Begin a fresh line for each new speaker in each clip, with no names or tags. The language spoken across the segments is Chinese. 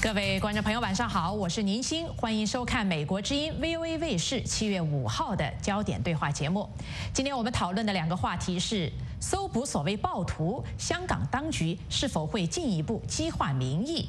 各位观众朋友，晚上好，我是宁鑫，欢迎收看美国之音 VOA 卫视7月5号的焦点对话节目。今天我们讨论的两个话题是：搜捕所谓暴徒，香港当局是否会进一步激化民意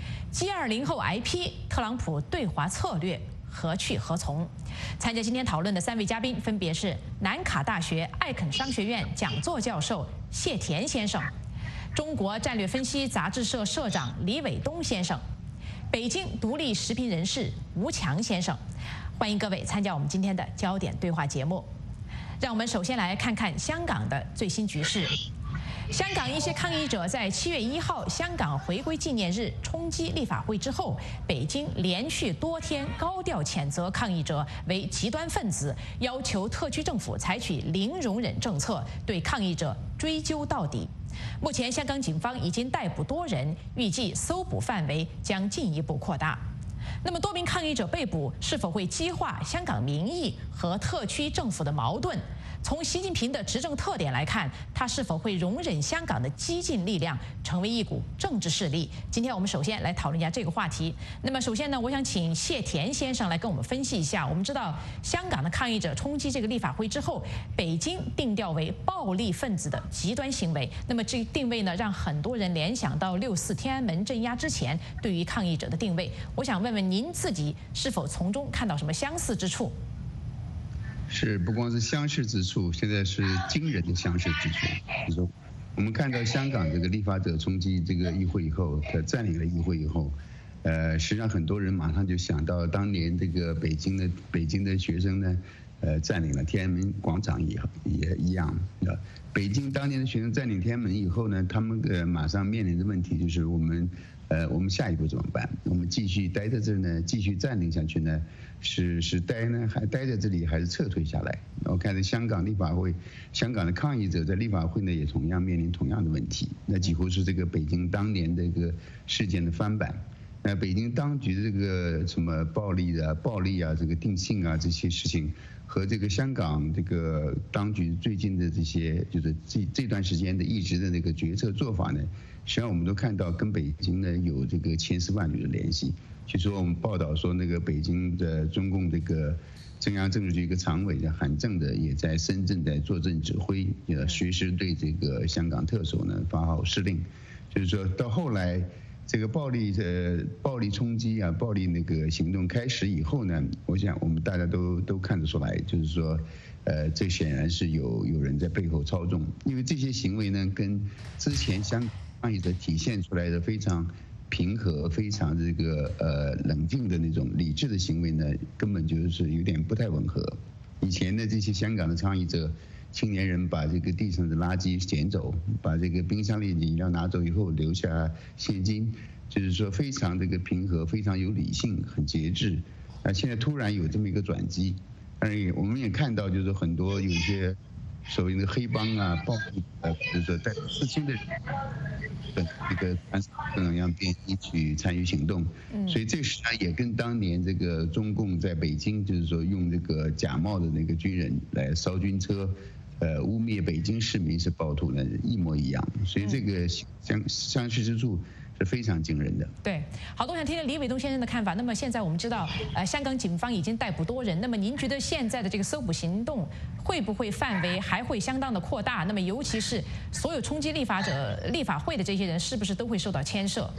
？G20后挨批，特朗普对华策略何去何从？参加今天讨论的三位嘉宾分别是南卡大学艾肯商学院讲座教授谢田先生，中国战略分析杂志社社长李伟东先生，北京独立时评人士吴强先生。欢迎各位参加我们今天的焦点对话节目。让我们首先来看看香港的最新局势。香港一些抗议者在7月1号香港回归纪念日冲击立法会之后，北京连续多天高调谴责抗议者为极端分子，要求特区政府采取零容忍政策，对抗议者追究到底。目前，香港警方已经逮捕多人，预计搜捕范围将进一步扩大。那么，多名抗议者被捕是否会激化香港民意和特区政府的矛盾？从习近平的执政特点来看，他是否会容忍香港的激进力量成为一股政治势力？今天我们首先来讨论一下这个话题。那么，首先呢，我想请谢田先生来跟我们分析一下。我们知道，香港的抗议者冲击这个立法会之后，北京定调为暴力分子的极端行为。那么，这个定位呢，让很多人联想到6·4天安门镇压之前对于抗议者的定位。我想问问您自己是否从中看到什么相似之处？
是，不光是相似之处，现在是惊人的相似之处。就是说，我们看到香港这个立法者冲击这个议会以后，占领了议会以后，实际上很多人马上就想到当年这个北京的学生呢，占领了天安门广场也一样。北京当年的学生占领天安门以后呢，他们马上面临的问题就是我们下一步怎么办？我们继续待在这儿呢，继续占领下去呢？是待呢，还待在这里，还是撤退下来？我看在香港立法会，香港的抗议者在立法会呢，也同样面临同样的问题。那几乎是这个北京当年这个事件的翻版。那北京当局的这个什么暴力啊，这个定性啊这些事情，和这个香港这个当局最近的这些，就是这段时间的一直的那个决策做法呢，实际上我们都看到跟北京呢有这个千丝万缕的联系。据说我们报道说，那个北京的中共这个中央政治局一个常委的韩正的也在深圳在坐镇指挥，随时对这个香港特首呢发号施令。就是说到后来，这个暴力冲击啊，暴力那个行动开始以后呢，我想我们大家都看得出来，就是说，这显然是有人在背后操纵，因为这些行为呢，跟之前香港抗议者体现出来的非常平和、非常这个冷静的那种理智的行为呢，根本就是有点不太吻合。以前的这些香港的抗议者，青年人把这个地上的垃圾捡走，把这个冰箱里的饮料拿走以后留下现金，就是说非常这个平和，非常有理性，很节制。现在突然有这么一个转机，我们也看到就是很多有一些所谓的黑帮啊、暴力就是说带刺青的人，这个让便衣去参与行动，所以这实际上也跟当年这个中共在北京就是说用这个假冒的那个军人来烧军车，污蔑北京市民是暴徒呢一模一样，所以这个相似之处是非常惊人的。
对，好，我想听听李伟东先生的看法。那么现在我们知道，香港警方已经逮捕多人，那么您觉得现在的这个搜捕行动会不会范围还会相当的扩大？那么尤其是所有冲击立法会的这些人，是不是都会受到牵涉？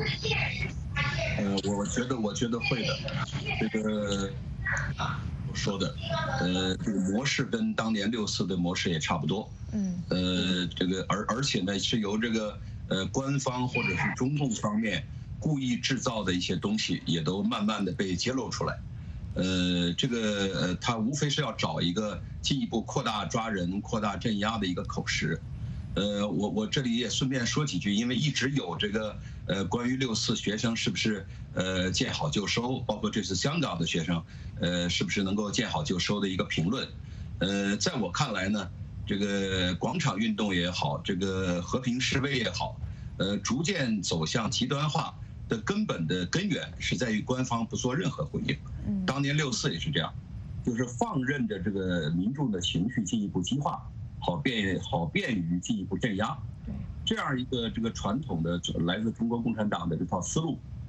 我觉得会的，这个我说的，这个模式跟当年6·4的模式也差不多。这个而且呢是由这个官方或者是中共方面故意制造的一些东西，也都慢慢的被揭露出来。这个他无非是要找一个进一步扩大抓人、扩大镇压的一个口实。我这里也顺便说几句，因为一直有这个关于6·4学生是不是见好就收，包括这次香港的学生是不是能够见好就收的一个评论。在我看来呢，这个广场运动也好，这个和平示威也好，逐渐走向极端化的根本的根源是在于官方不做任何回应。当年6·4也是这样，就是放任着这个民众的情绪进一步激化，好便于进一步镇压。这样一个这个传统的来自中国共产党的这套思路，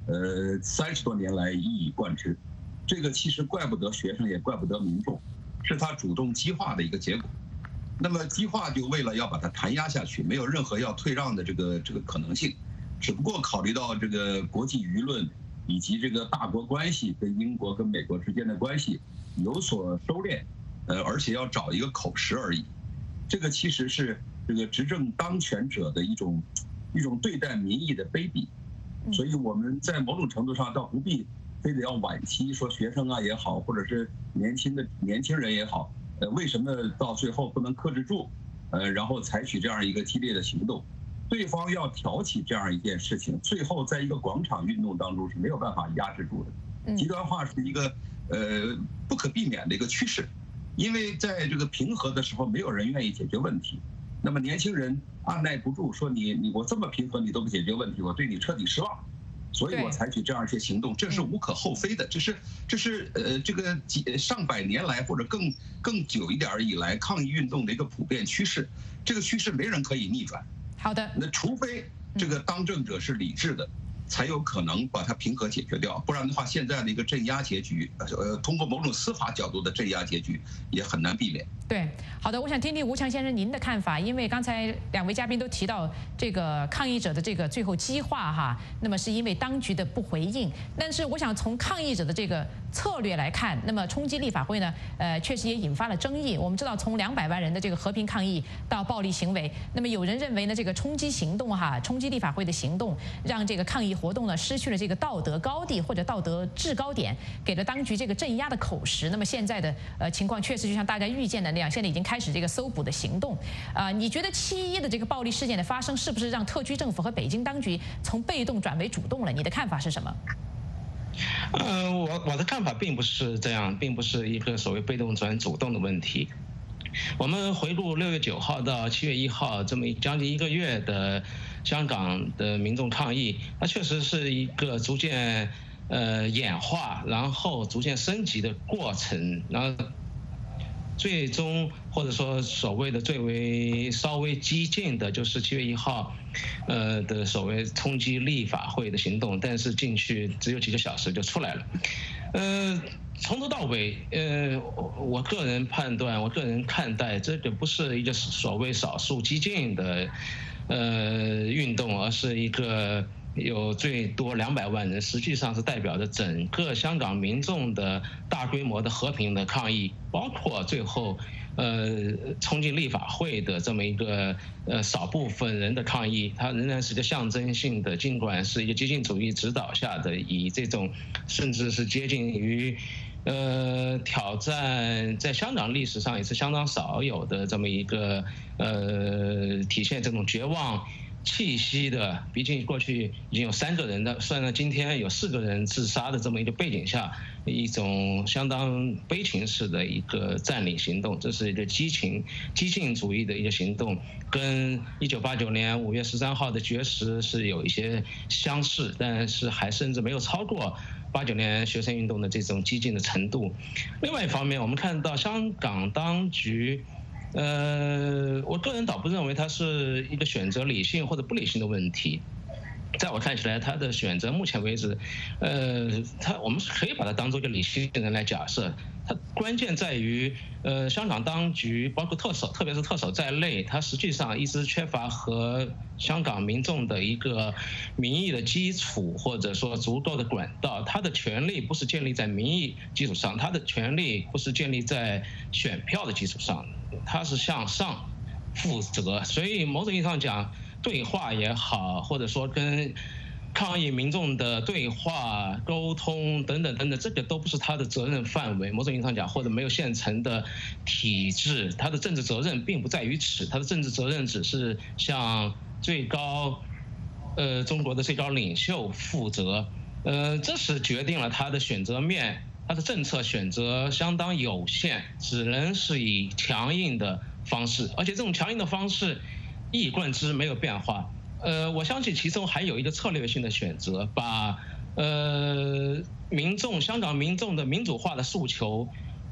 30多年来一以贯之。这个其实怪不得学生，也怪不得民众，是他主动激化的一个结果。那么激化就为了要把它弹压下去，没有任何要退让的这个可能性，只不过考虑到这个国际舆论以及这个大国关系跟英国跟美国之间的关系有所收敛，而且要找一个口实而已。这个其实是这个执政当权者的一种对待民意的卑鄙，所以我们在某种程度上倒不必非得要惋惜说学生啊也好，或者是年轻人也好。为什么到最后不能克制住，然后采取这样一个激烈的行动？对方要挑起这样一件事情，最后在一个广场运动当中是没有办法压制住的。极端化是一个不可避免的一个趋势，因为在这个平和的时候，没有人愿意解决问题。那么年轻人按耐不住，说我这么平和你都不解决问题，我对你彻底失望。所以我采取这样一些行动，这是无可厚非的，这是这个上百年来或者更久一点以来抗议运动的一个普遍趋势，这个趋势没人可以逆转。
好的，
那除非这个当政者是理智的，才有可能把它平和解决掉，不然的话，现在的一个镇压结局，通过某种司法角度的镇压结局也很难避免。
对，好的，我想听听吴强先生您的看法，因为刚才2位嘉宾都提到这个抗议者的这个最后激化哈，那么是因为当局的不回应，但是我想从抗议者的这个策略来看，那么冲击立法会呢，确实也引发了争议。我们知道，从200万人的这个和平抗议到暴力行为，那么有人认为呢，这个冲击行动哈，冲击立法会的行动，让这个抗议活动呢失去了这个道德高地或者道德制高点，给了当局这个镇压的口实。那么现在的情况确实就像大家预见的那样，现在已经开始这个搜捕的行动。你觉得7·11的这个暴力事件的发生，是不是让特区政府和北京当局从被动转为主动了？你的看法是什么？
我的看法并不是这样，并不是一个所谓被动转主动的问题。我们回顾6月9号到7月1号这么将近1个月的香港的民众抗议，它确实是一个逐渐演化，然后逐渐升级的过程，然后最终或者说所谓的稍微激进的就是7月1号的所谓冲击立法会的行动，但是进去只有几个小时就出来了。从头到尾，我个人判断，我个人看待，这个不是一个所谓少数激进的运动，而是一个有最多200万人，实际上是代表着整个香港民众的大规模的和平的抗议，包括最后冲进立法会的这么一个少部分人的抗议，它仍然是一个象征性的，尽管是一个激进主义指导下的，以这种甚至是接近于挑战在香港历史上也是相当少有的这么一个体现这种绝望气息的，毕竟过去已经有3个人的，算上今天有4个人自杀的这么一个背景下，一种相当悲情式的一个占领行动，这是一个激进主义的一个行动，跟1989年5月13号的绝食是有一些相似，但是还甚至没有超过89年学生运动的这种激进的程度。另外一方面，我们看到香港当局我个人倒不认为它是一个选择理性或者不理性的问题，在我看起来，他的选择目前为止，我们是可以把它当做一个理性人来假设。它关键在于，香港当局包括特别是特首在内，它实际上一直缺乏和香港民众的一个民意的基础，或者说足够的管道。它的权利不是建立在民意基础上，它的权利不是建立在选票的基础上，它是向上负责。所以某种意义上讲，对话也好，或者说跟抗议民众的对话、沟通等等等等，这个都不是他的责任范围。某种意义上讲，或者没有现成的体制，他的政治责任并不在于此，他的政治责任只是向中国的最高领袖负责。这是决定了他的选择面，他的政策选择相当有限，只能是以强硬的方式，而且这种强硬的方式一以贯之，没有变化。我相信其中还有一个策略性的选择，把香港民众的民主化的诉求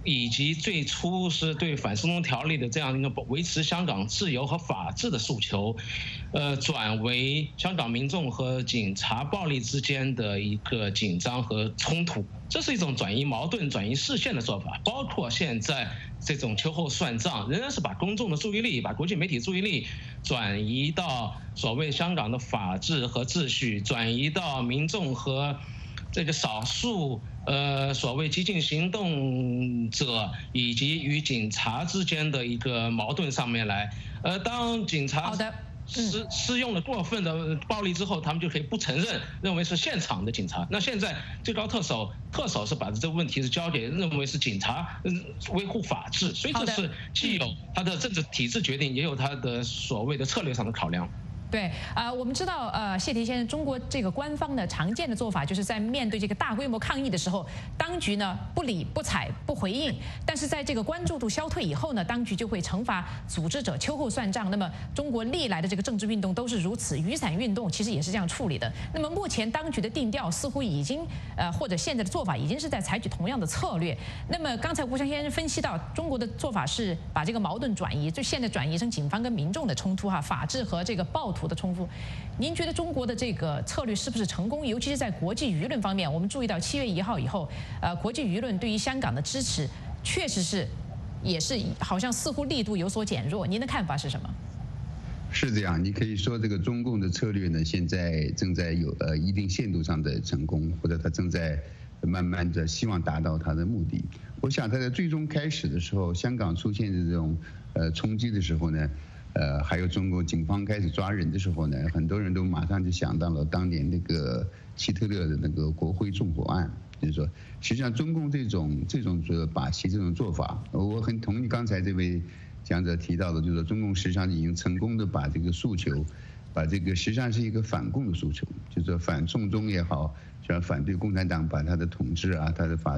以及最初是对反送中条例的这样一个维持香港自由和法治的诉求，转为香港民众和警察暴力之间的一个紧张和冲突，这是一种转移矛盾、转移视线的做法。包括现在这种秋后算账，仍然是把公众的注意力、把国际媒体注意力转移到所谓香港的法治和秩序，转移到民众和这个少数所谓激进行动者以及与警察之间的一个矛盾上面来。当警察施用了过分的暴力之后，他们就可以不承认，认为是现场的警察。那现在最高特首是把这个问题是交给认为是警察维护法治，所以这是既有他的政治体制决定，也有他的所谓的策略上的考量。
对，我们知道，谢霆先生，中国这个官方的常见的做法，就是在面对这个大规模抗议的时候，当局呢不理不睬不回应，但是在这个关注度消退以后呢，当局就会惩罚组织者，秋后算账。那么中国历来的这个政治运动都是如此，雨伞运动其实也是这样处理的。那么目前当局的定调似乎已经，或者现在的做法已经是在采取同样的策略。那么刚才吴翔先生分析到，中国的做法是把这个矛盾转移，就现在转移成警方跟民众的冲突法治和这个暴徒的冲突。您觉得中国的这个策略是不是成功？尤其是在国际舆论方面，我们注意到7月1号以后，国际舆论对于香港的支持确实也是好像似乎力度有所减弱。您的看法是什么？
是这样，你可以说这个中共的策略呢，现在正在有一定限度上的成功，或者它正在慢慢的希望达到它的目的。我想它在最终开始的时候，香港出现这种冲击的时候呢，还有中国警方开始抓人的时候呢，很多人都马上就想到了当年那个希特勒的那个国会纵火案，就是说，实际上中共这种把戏这种做法，我很同意刚才这位讲者提到的，就是说中共实际上已经成功的把这个诉求，把这个实际上是一个反共的诉求，就是说反送中也好，像反对共产党把他的统治啊，他的法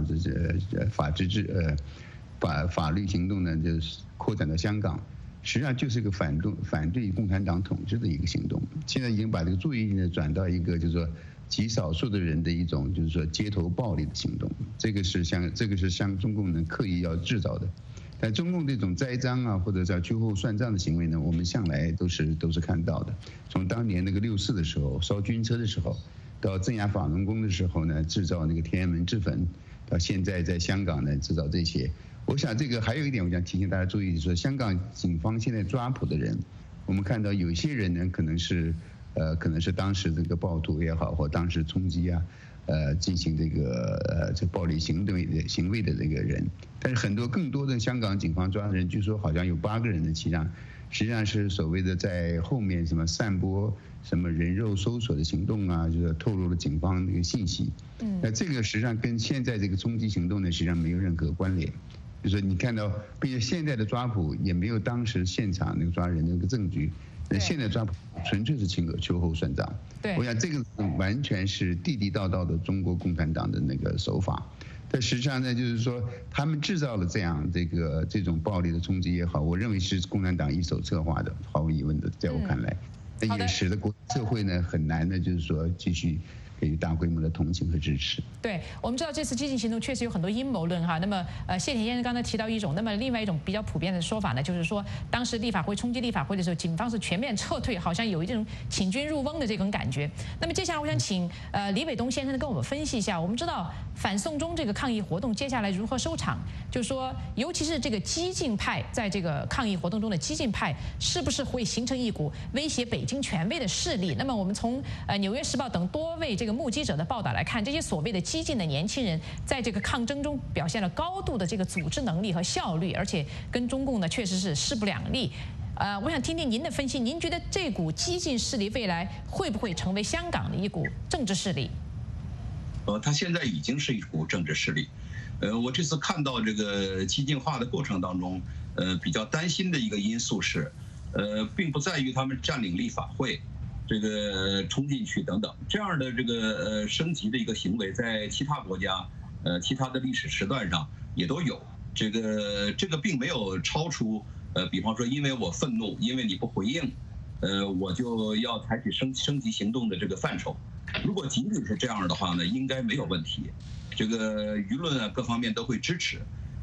律行动呢，就是扩展到香港。实际上就是一个反对共产党统治的一个行动，现在已经把这个注意力呢转到一个就是说极少数的人的一种就是说街头暴力的行动，这个是像中共呢刻意要制造的。但中共这种栽赃啊或者叫秋后算账的行为呢，我们向来都是看到的。从当年那个6·4的时候烧军车的时候，到镇压法轮功的时候呢制造那个天安门自焚，到现在在香港呢制造这些。我想这个还有一点，我想提醒大家注意，说香港警方现在抓捕的人，我们看到有些人呢可能是当时这个暴徒也好，或当时冲击啊，进行这暴力行为的这个人，但是更多的香港警方抓的人，据说好像有8个人的实际上是所谓的在后面什么散播什么人肉搜索的行动啊，就是透露了警方那个信息。那这个实际上跟现在这个冲击行动呢，实际上没有任何关联。就是你看到，并且现在的抓捕也没有当时现场那个抓人的那个证据，那现在抓捕纯粹是秋后算账。
对，
我想这个完全是地地道道的中国共产党的那个手法。但实际上呢，就是说他们制造了这种暴力的冲击也好，我认为是共产党一手策划的，毫无疑问的，在我看来，那也使得国际社会呢很难的，就是说继续给予大规模的同情和支持。
对，我们知道这次激进行动确实有很多阴谋论哈。那么谢霆先生刚才提到一种，那么另外一种比较普遍的说法呢，就是说当时冲击立法会的时候，警方是全面撤退，好像有一种请君入瓮的这种感觉。那么接下来我想请李伟东先生跟我们分析一下，我们知道反送中这个抗议活动接下来如何收场，就是说尤其是这个激进派在这个抗议活动中的激进派，是不是会形成一股威胁北京权威的势力？那么我们从纽约时报等多位这个目击者的报道来看，这些所谓的激进的年轻人在这个抗争中表现了高度的这个组织能力和效率，而且跟中共呢确实是势不两立。我想听听您的分析，您觉得这股激进势力未来会不会成为香港的一股政治势力？
它现在已经是一股政治势力。我这次看到这个激进化的过程当中，比较担心的一个因素是，并不在于他们占领立法会。这个冲进去等等，这样的这个升级的一个行为，在其他国家，其他的历史时段上也都有。这个并没有超出比方说因为我愤怒，因为你不回应，我就要采取升级行动的这个范畴。如果仅仅是这样的话呢，应该没有问题。这个舆论啊各方面都会支持。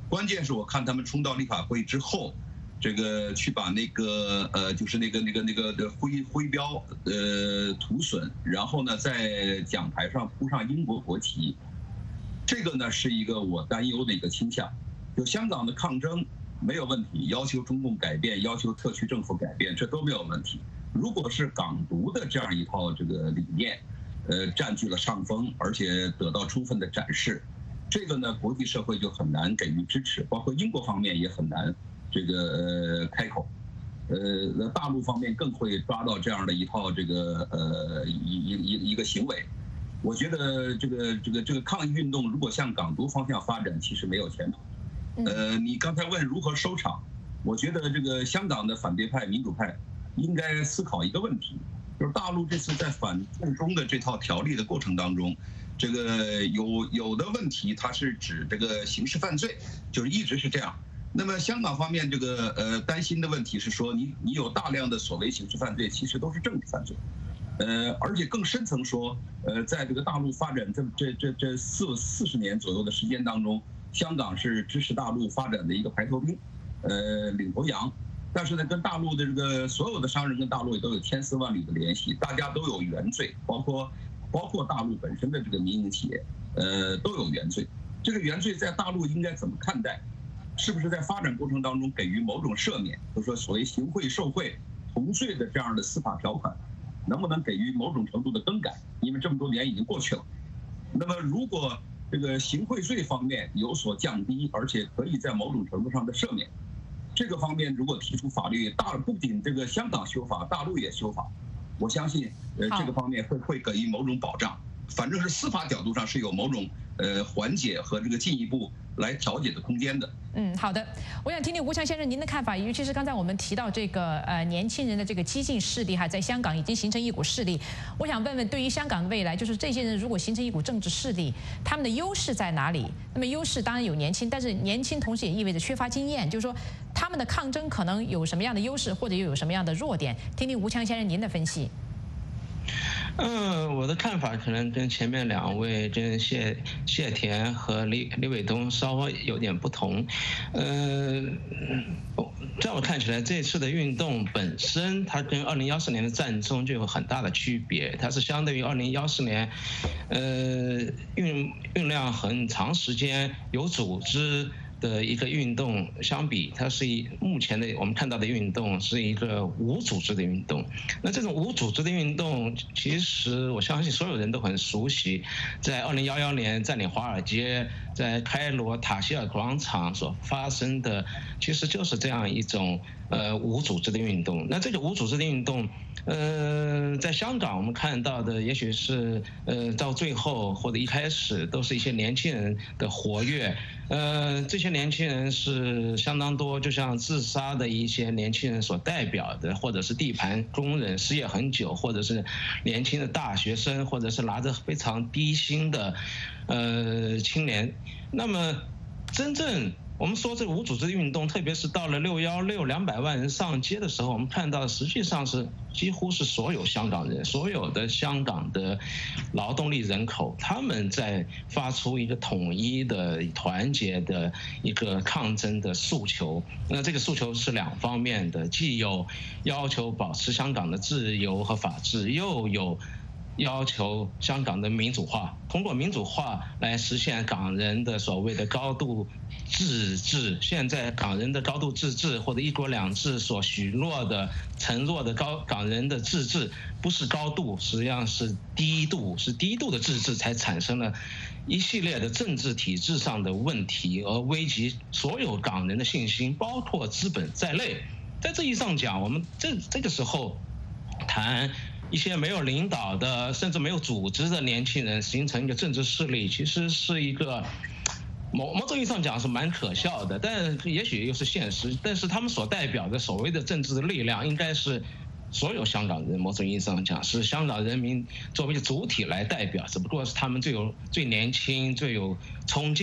关键是我看他们冲到立法会之后，这个去把那个就是那个的徽标涂损，然后呢在讲台上铺上英国国旗，这个呢是一个我担忧的一个倾向。就香港的抗争没有问题，要求中共改变，要求特区政府改变，这都没有问题。如果是港独的这样一套这个理念，占据了上风，而且得到充分的展示，这个呢国际社会就很难给予支持，包括英国方面也很难这个开口，大陆方面更会抓到这样的一套这个一个行为。我觉得这个抗议运动如果向港独方向发展，其实没有前途。你刚才问如何收场，我觉得这个香港的反对派、民主派应该思考一个问题，就是大陆这次在反送中的这套条例的过程当中，这个有的问题它是指这个刑事犯罪，就是一直是这样。那么香港方面这个担心的问题是说，你有大量的所谓刑事犯罪，其实都是政治犯罪。而且更深层说，在这个大陆发展这40年左右的时间当中，香港是支持大陆发展的一个排头兵，领头羊。但是呢，跟大陆的这个所有的商人跟大陆也都有千丝万缕的联系，大家都有原罪，包括大陆本身的这个民营企业，都有原罪。这个原罪在大陆应该怎么看待？是不是在发展过程当中给予某种赦免，就是说所谓行贿受贿同罪的这样的司法条款，能不能给予某种程度的更改？因为这么多年已经过去了。那么如果这个行贿罪方面有所降低，而且可以在某种程度上的赦免，这个方面如果提出法律，不仅这个香港修法，大陆也修法，我相信这个方面会给予某种保障。反正是司法角度上是有某种缓解和这个进一步来调解的空间的。
好的，我想听听吴强先生您的看法，尤其是刚才我们提到这个年轻人的这个激进势力在香港已经形成一股势力。我想问问，对于香港的未来，就是这些人如果形成一股政治势力，他们的优势在哪里？那么优势当然有年轻，但是年轻同时也意味着缺乏经验，就是说他们的抗争可能有什么样的优势，或者又有什么样的弱点？听听吴强先生您的分析。
我的看法可能跟前面两位，跟谢田和李伟东稍微有点不同。在我看起来，这次的运动本身，它跟2014年的战争就有很大的区别。它是相对于2014年，酝酿很长时间有组织的一个运动相比，它是目前的我们看到的运动是一个无组织的运动。那这种无组织的运动，其实我相信所有人都很熟悉，在2011年占领华尔街，在开罗塔希尔广场所发生的，其实就是这样一种无组织的运动。那这个无组织的运动，在香港我们看到的，也许是到最后或者一开始都是一些年轻人的活跃。这些年轻人是相当多，就像自杀的一些年轻人所代表的，或者是地盘工人失业很久，或者是年轻的大学生，或者是拿着非常低薪的青年。那么真正我们说这个无组织运动，特别是到了616 200万人上街的时候，我们看到实际上是几乎是所有香港人，所有的香港的劳动力人口，他们在发出一个统一的团结的一个抗争的诉求。那这个诉求是两方面的，既有要求保持香港的自由和法治，又有要求香港的民主化，通过民主化来实现港人的所谓的高度自治。现在港人的高度自治或者一国两制所许诺的承诺的港人的自治，不是高度，实际上是低度，是低度的自治，才产生了一系列的政治体制上的问题，而危及所有港人的信心，包括资本在内。在这意义上讲，我们这个时候谈一些没有领导的，甚至没有组织的年轻人形成一个政治势力，其实是一个某种意义上讲是蛮可笑的，但也许又是现实。但是他们所代表的所谓的政治的力量，应该是所有香港人，某种意义上讲是香港人民作为主体来代表，只不过是他们最年轻、最有冲劲，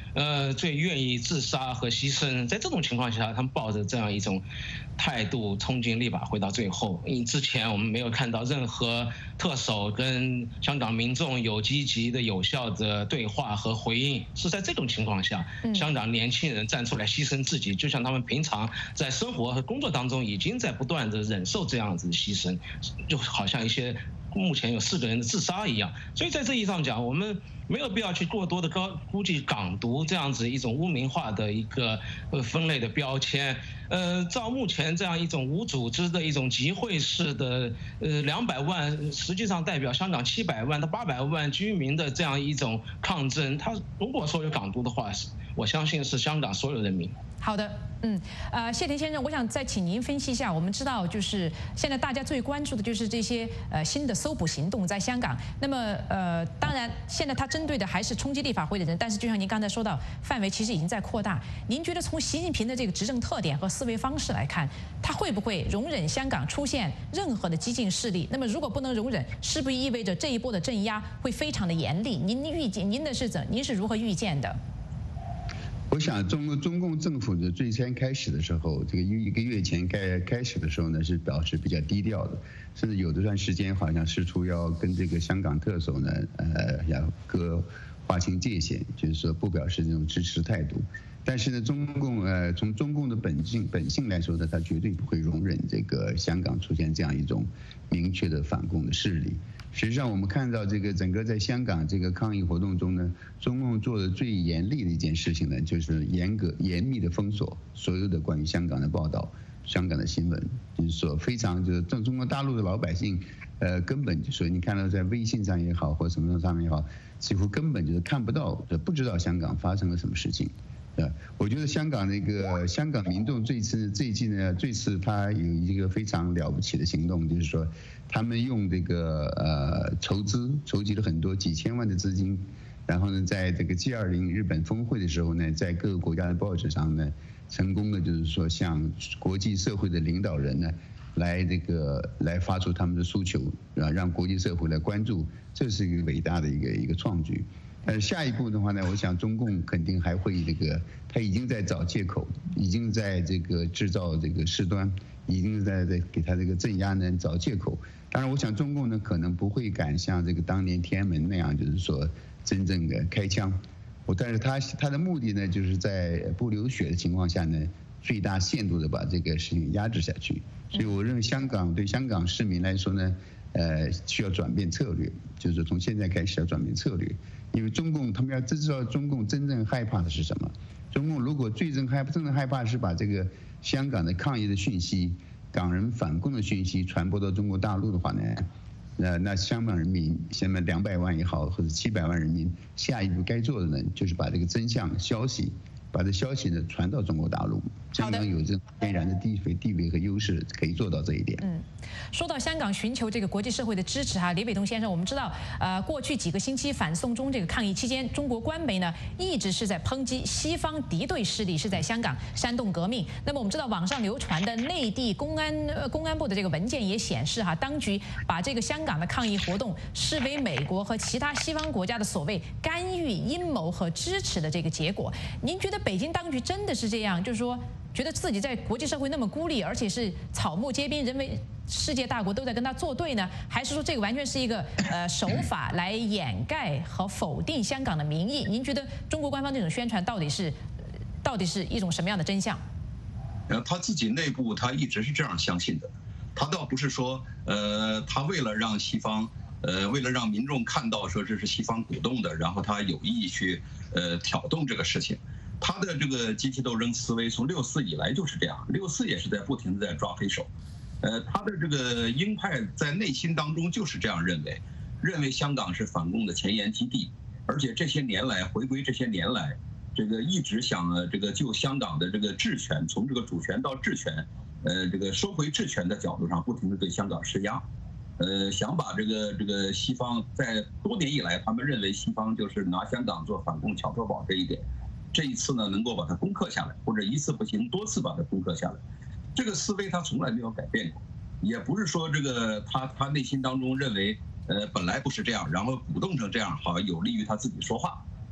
最愿意自杀和牺牲。在这种情况下，他们抱着这样一种态度冲进立法会到最后。因为之前我们没有看到任何特首跟香港民众有积极的、有效的对话和回应，是在这种情况下，香港年轻人站出来牺牲自己，就像他们平常在生活和工作当中已经在不断的忍受这样子的牺牲，就好像一些目前有4个人的自杀一样。所以在这意义上讲，我们没有必要去过多的估计港独这样子一种污名化的一个分类的标签。照目前这样一种无组织的一种集会式的200万，实际上代表香港700万到800万居民的这样一种抗争。他如果说有港独的话，我相信是香港所有人民。
好的，谢田先生，我想再请您分析一下。我们知道，就是现在大家最关注的就是这些新的搜捕行动在香港。那么当然，现在它针对的还是冲击立法会的人，但是就像您刚才说到，范围其实已经在扩大。您觉得从习近平的这个执政特点和思维方式来看，他会不会容忍香港出现任何的激进势力？那么如果不能容忍，是不是意味着这一波的镇压会非常的严厉？您是如何预见的？
我想中共政府的最先开始的时候，这个1个月前开始的时候呢，是表示比较低调的，甚至有的段时间好像试图要跟这个香港特首呢，要划清界限，就是说不表示这种支持态度。但是呢，从中共的本性来说呢，他绝对不会容忍这个香港出现这样一种明确的反共的势力。实际上，我们看到这个整个在香港这个抗议活动中呢，中共做的最严厉的一件事情呢，就是严密的封锁所有的关于香港的报道、香港的新闻，就是说非常就是中国大陆的老百姓，根本就说你看到在微信上也好，或什么上面也好，几乎根本就是看不到，不知道香港发生了什么事情。我觉得香港民众这次他有一个非常了不起的行动，就是说他们用这个筹集了很多几千万的资金，然后呢，在这个G20日本峰会的时候呢，在各个国家的报纸上呢，成功的就是说向国际社会的领导人呢，来发出他们的诉求，让国际社会来关注，这是一个伟大的一个创举。下一步的话呢，我想中共肯定还会他已经在找借口，已经在这个制造这个事端，已经在给他这个镇压呢找借口。当然，我想中共呢可能不会敢像这个当年天安门那样，就是说真正的开枪。但是他的目的呢，就是在不流血的情况下呢，最大限度的把这个事情压制下去。所以我认为对香港市民来说呢，需要转变策略，就是从现在开始要转变策略。因为他们要知道中共真正害怕的是什么。中共如果真正害怕是把这个香港的抗议的讯息、港人反共的讯息传播到中国大陆的话呢，那香港人民现在200万也好，或者700万人民，下一步该做的呢，就是把这个真相消息，把这消息呢传到中国大陆，香港有这天然的地位和优势，可以做到这一点。
说到香港寻求这个国际社会的支持李伟东先生，我们知道，过去几个星期反送中这个抗议期间，中国官媒呢一直是在抨击西方敌对势力是在香港煽动革命。那么我们知道，网上流传的内地公安部的这个文件也显示当局把这个香港的抗议活动视为美国和其他西方国家的所谓干预、阴谋和支持的这个结果。您觉得北京当局真的是这样，就是说觉得自己在国际社会那么孤立，而且是草木皆兵，认为世界大国都在跟他作对呢？还是说这个完全是一个手法来掩盖和否定香港的民意？您觉得中国官方这种宣传到底是一种什么样的真相？
他自己内部他一直是这样相信的，他倒不是说他为了让西方为了让民众看到说这是西方鼓动的，然后他有意去挑动这个事情。他的这个机器斗争思维从64以来就是这样，64也是在不停的在抓黑手。他的这个鹰派在内心当中就是这样认为香港是反共的前沿基地，而且回归这些年来，这个一直想这个就香港的这个治权，从这个主权到治权，这个收回治权的角度上，不停的对香港施压，想把这个西方在多年以来，他们认为西方就是拿香港做反共巧克堡这一点。这一次呢，能够把它攻克下来，或者一次不行，多次把它攻克下来，这个思维他从来没有改变过，也不是说这个他内心当中认为，本来不是这样，然后鼓动成这样，好有利于他自己说话，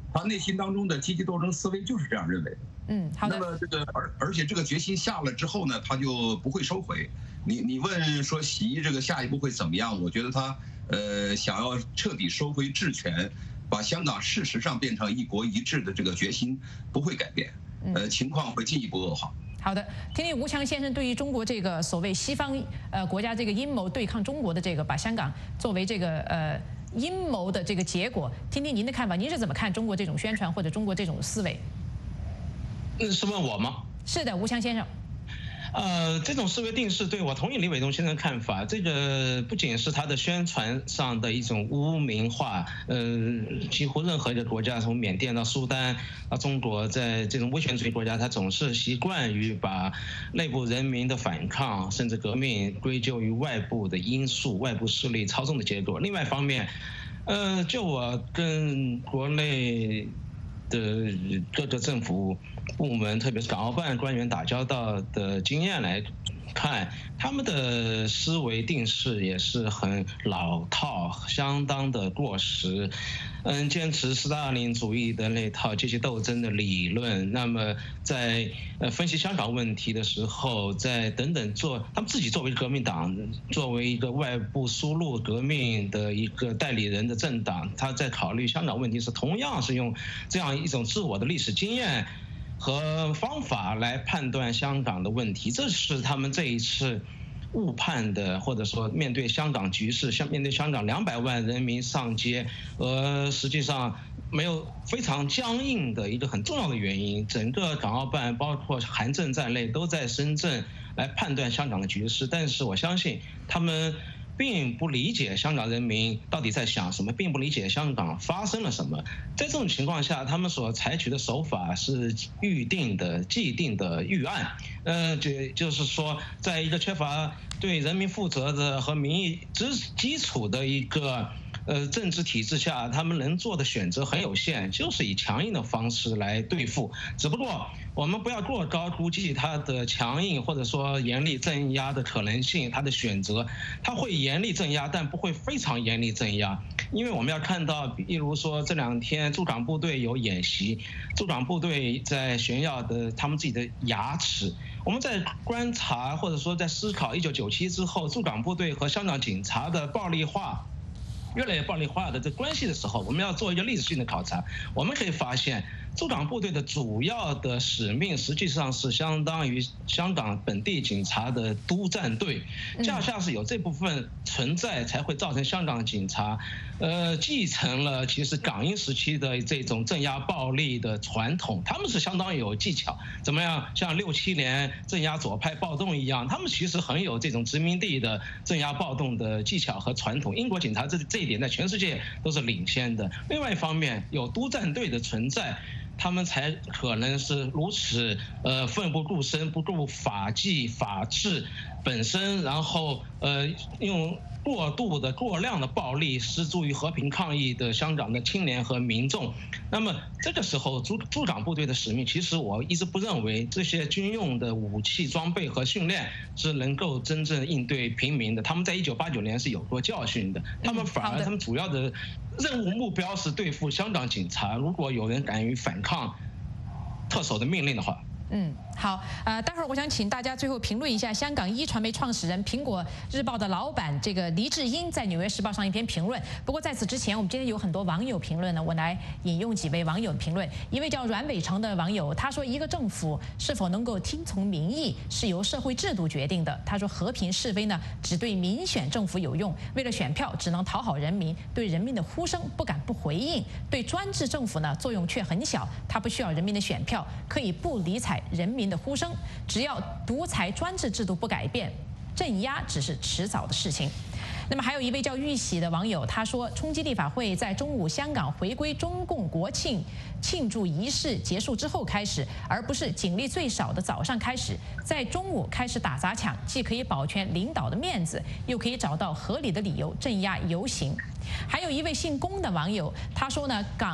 他内心当中的积极斗争思维就是这样认为的。
好的。
那么这个而且这个决心下了之后呢，他就不会收回。你问说习这个下一步会怎么样？我觉得他想要彻底收回治权，把香港事实上变成一国一制的这个决心不会改变，情况会进一步恶化。
好的，听听吴强先生对于中国这个所谓西方国家这个阴谋对抗中国的这个把香港作为这个阴谋的这个结果，听听您的看法，您是怎么看中国这种宣传或者中国这种思维？
是问我吗？
是的，吴强先生。
这种思维定式，对，我同意李伟东先生看法。这个不仅是他的宣传上的一种污名化，几乎任何一个国家，从缅甸到苏丹到中国，在这种威权主义国家，他总是习惯于把内部人民的反抗甚至革命归咎于外部的因素、外部势力操纵的结果。另外一方面，就我跟国内的各个政府部门，特别是港澳办官员打交道的经验来看，他们的思维定式也是很老套，相当的过时。坚持斯大林主义的那套阶级斗争的理论，那么在分析香港问题的时候，在等等他们自己作为革命党，作为一个外部输入革命的一个代理人的政党，他在考虑香港问题时，同样是用这样一种自我的历史经验和方法来判断香港的问题，这是他们这一次误判的，或者说面对香港局势，面对香港200万人民上街，实际上没有非常僵硬的一个很重要的原因。整个港澳办包括韩正在内都在深圳来判断香港的局势，但是我相信他们并不理解香港人民到底在想什么，并不理解香港发生了什么。在这种情况下，他们所采取的手法是预定的、既定的预案。就是说，在一个缺乏对人民负责的和民意基础的一个政治体制下，他们能做的选择很有限，就是以强硬的方式来对付。只不过我们不要过高估计他的强硬或者说严厉镇压的可能性，他的选择，他会严厉镇压，但不会非常严厉镇压。因为我们要看到，比如说这2天驻港部队有演习，驻港部队在炫耀的他们自己的牙齿。我们在观察或者说在思考1997之后驻港部队和香港警察的暴力化，越来越暴力化的这关系的时候，我们要做一个历史性的考察。我们可以发现，驻港部队的主要的使命实际上是相当于香港本地警察的督战队，恰恰是有这部分存在，才会造成香港警察继承了其实港英时期的这种镇压暴力的传统，他们是相当有技巧，怎么样像6、7年镇压左派暴动一样，他们其实很有这种殖民地的镇压暴动的技巧和传统。英国警察这一点在全世界都是领先的。另外一方面，有督战队的存在，他们才可能是如此奋不顾身，不顾法纪法治本身，然后用过度的过量的暴力施诸于和平抗议的香港的青年和民众。那么这个时候驻港部队的使命，其实我一直不认为这些军用的武器装备和训练是能够真正应对平民的。他们在1989年是有过教训的，他们反而他们主要的任务目标是对付香港警察，如果有人敢于反抗特首的命令的话。
好，待会儿我想请大家最后评论一下香港一传媒创始人、苹果日报的老板这个黎智英在《纽约时报》上一篇评论。不过在此之前，我们今天有很多网友评论呢，我来引用几位网友的评论。一位叫阮伟成的网友，他说：“一个政府是否能够听从民意，是由社会制度决定的。”他说：“和平是非呢，只对民选政府有用，为了选票，只能讨好人民，对人民的呼声不敢不回应。对专制政府呢，作用却很小，他不需要人民的选票，可以不理睬人民的呼声。只要独裁专制制度不改变，镇压只是迟早的事情。”那么还有一位叫玉喜的网友，他说：“冲击立法会在中午香港回归中共国庆庆祝仪式结束之后开始，而不是警力最少的早上开始，在中午开始打砸抢，既可以保全领导的面子，又可以找到合理的理由镇压游行。”还有一位姓龚的网友，他说呢，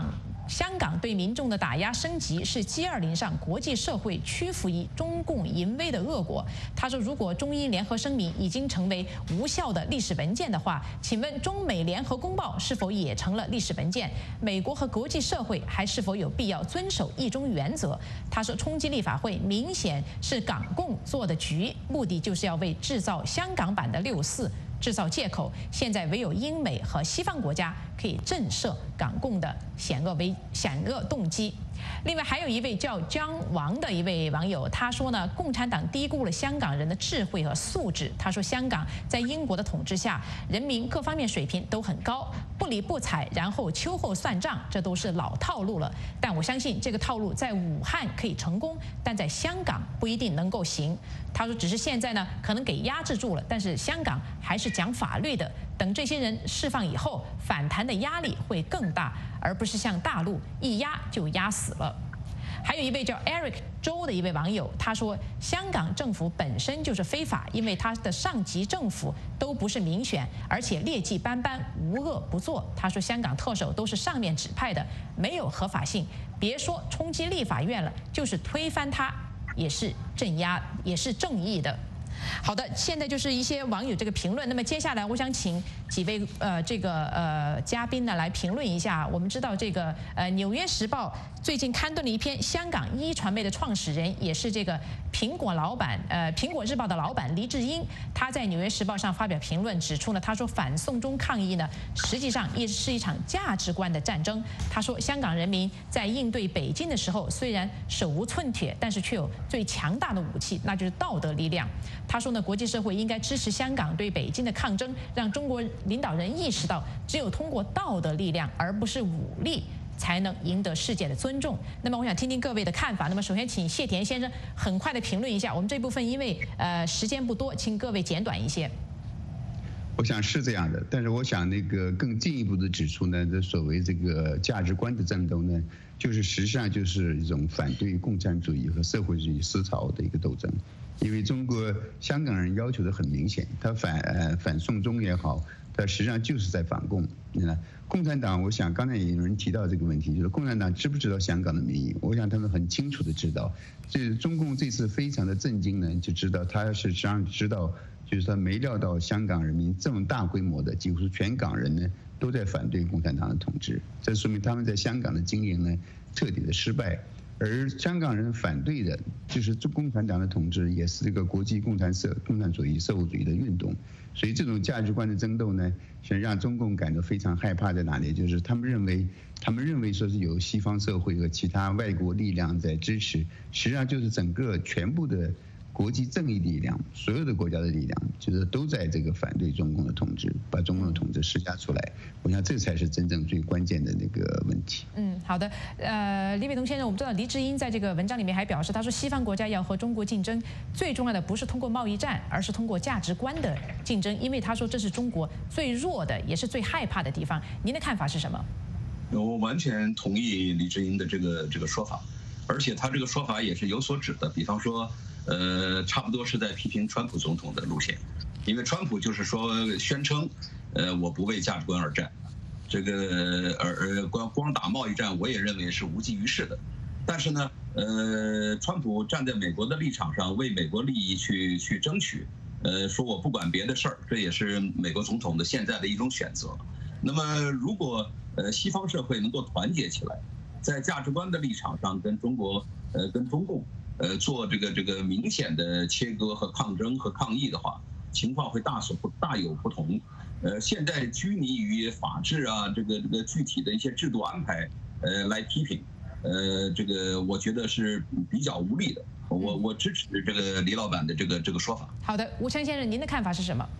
香港对民众的打压升级是 G20 上国际社会屈服于中共淫威的恶果。他说，如果中英联合声明已经成为无效的历史文件的话，请问中美联合公报是否也成了历史文件？美国和国际社会还是否有必要遵守一中原则？他说，冲击立法会明显是港共做的局，目的就是要为制造香港版的6·4制造借口。现在唯有英美和西方国家可以震慑港共的险恶动机。另外还有一位叫江王的一位网友，他说呢，共产党低估了香港人的智慧和素质。他说，香港在英国的统治下，人民各方面水平都很高，不理不睬，然后秋后算账，这都是老套路了。但我相信这个套路在武汉可以成功，但在香港不一定能够行。他说，只是现在呢，可能给压制住了，但是香港还是讲法律的。等这些人释放以后，反弹的压力会更大，而不是像大陆一压就压死了。还有一位叫 Eric 周的一位网友，他说，香港政府本身就是非法，因为他的上级政府都不是民选，而且劣迹斑斑，无恶不作。他说，香港特首都是上面指派的，没有合法性，别说冲击立法院了，就是推翻它也是镇压，也是正义的。好的，现在就是一些网友这个评论。那么接下来我想请几位嘉宾呢来评论一下。我们知道这个《纽约时报》最近刊登了一篇香港一传媒的创始人，也是这个苹果日报的老板黎智英，他在《纽约时报》上发表评论，指出呢，他说反送中抗议呢，实际上也是一场价值观的战争。他说，香港人民在应对北京的时候，虽然手无寸铁，但是却有最强大的武器，那就是道德力量。他说呢，国际社会应该支持香港对北京的抗争，让中国领导人意识到，只有通过道德力量，而不是武力，才能赢得世界的尊重。那么我想听听各位的看法。那么首先请谢田先生很快的评论一下。我们这部分因为时间不多，请各位简短一些。
我想是这样的，但是我想那个更进一步的指出呢，这所谓这个价值观的争斗呢，就是实际上就是一种反对共产主义和社会主义思潮的一个斗争。因为香港人要求的很明显，他反送中也好，他实际上就是在反共。共产党，我想刚才也有人提到这个问题，就是共产党知不知道香港的民意？我想他们很清楚的知道。这中共这次非常的震惊呢，就知道他实际上知道，就是他没料到香港人民这么大规模的，几乎是全港人呢都在反对共产党的统治，这说明他们在香港的经营呢彻底的失败。而香港人反对的就是共产党的统治，也是这个国际共产主义、社会主义的运动。所以这种价值观的争斗呢，想让中共感到非常害怕在哪里？就是他们认为说是有西方社会和其他外国力量在支持，实际上就是整个全部的国际正义力量，所有的国家的力量，就是都在这个反对中共的统治，把中共的统治施加出来。我想这才是真正最关键的那个问题。
好的。李伟东先生，我们知道黎智英在这个文章里面还表示，他说西方国家要和中国竞争，最重要的不是通过贸易战，而是通过价值观的竞争，因为他说这是中国最弱的，也是最害怕的地方。您的看法是什么？
我完全同意黎智英的这个说法，而且他这个说法也是有所指的。比方说，差不多是在批评川普总统的路线，因为川普就是说宣称，我不为价值观而战，这个光打贸易战，我也认为是无济于事的。但是呢，川普站在美国的立场上，为美国利益去争取，说我不管别的事儿，这也是美国总统的现在的一种选择。那么如果西方社会能够团结起来，在价值观的立场上跟中国跟中共做这个明显的切割和抗争和抗议的话，情况会大有不同。现在拘泥于法治啊，这个具体的一些制度安排来批评，这个我觉得是比较无力的。我支持这个黎老板的这个说法。
好的，吴强先生，您的看法是什么？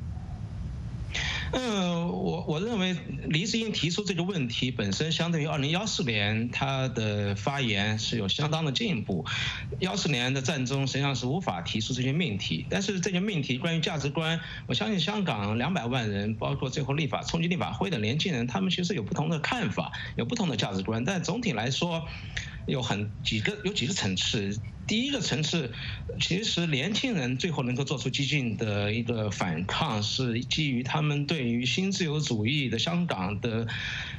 我认为黎智英提出这个问题本身，相对于2014年他的发言是有相当的进步。14年的战争实际上是无法提出这些命题，但是这个命题关于价值观，我相信香港200万人，包括最后冲击立法会的年轻人，他们其实有不同的看法，有不同的价值观，但总体来说有几个层次。第一个层次，其实年轻人最后能够做出激进的一个反抗，是基于他们对于新自由主义的香港的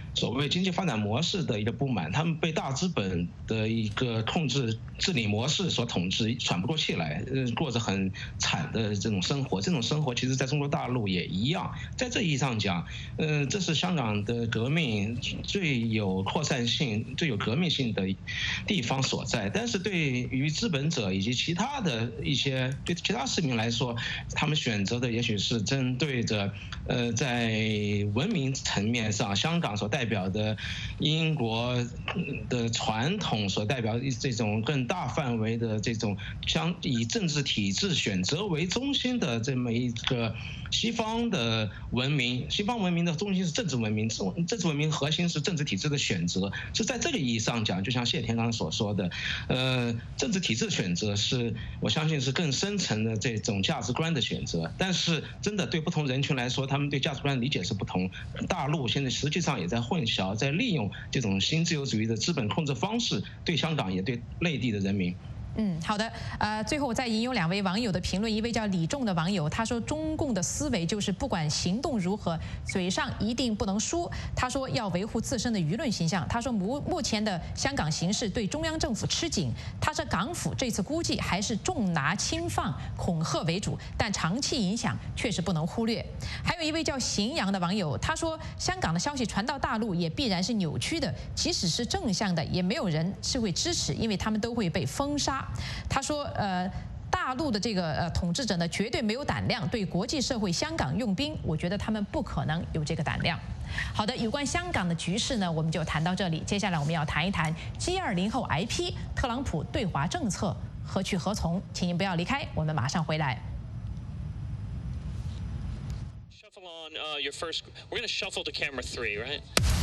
所谓经济发展模式的一个不满，他们被大资本的一个控制治理模式所统治，喘不过气来，过着很惨的这种生活。这种生活其实在中国大陆也一样。在这意义上讲，这是香港的革命最有扩散性、最有革命性的地方所在。但是对于资本者以及其他的一些对其他市民来说，他们选择的也许是针对着在文明层面上，香港所代表的英国的传统所代表这种更大范围的这种以政治体制选择为中心的这么一个西方的文明。西方文明的中心是政治文明，政治文明核心是政治体制的选择。是在这个意义上讲，就像谢天刚所说的，政治体制选择是我相信是更深层的这种价值观的选择。但是真的对不同人群来说，他们对价值观的理解是不同。大陆现在实际上也在混淆，在利用这种新自由主义的资本控制方式，对香港也对内地的人民。
好的，最后我再引用2位网友的评论，一位叫李仲的网友，他说中共的思维就是不管行动如何，嘴上一定不能输。他说要维护自身的舆论形象。他说目前的香港形势对中央政府吃紧。他说港府这次估计还是重拿轻放、恐吓为主，但长期影响确实不能忽略。还有一位叫荥阳的网友，他说香港的消息传到大陆也必然是扭曲的，即使是正向的，也没有人是会支持，因为他们都会被封杀。他说，大陆的这个统治者呢，绝对没有胆量对国际社会香港用兵，我觉得他们不可能有这个胆量。好的，有关香港的局势呢，我们就谈到这里。接下来我们要谈一谈 G20 后挨批，特朗普对华政策何去何从？请您不要离开，我们马上回来。
Shuffle on your first. We're going to shuffle to camera 3, right?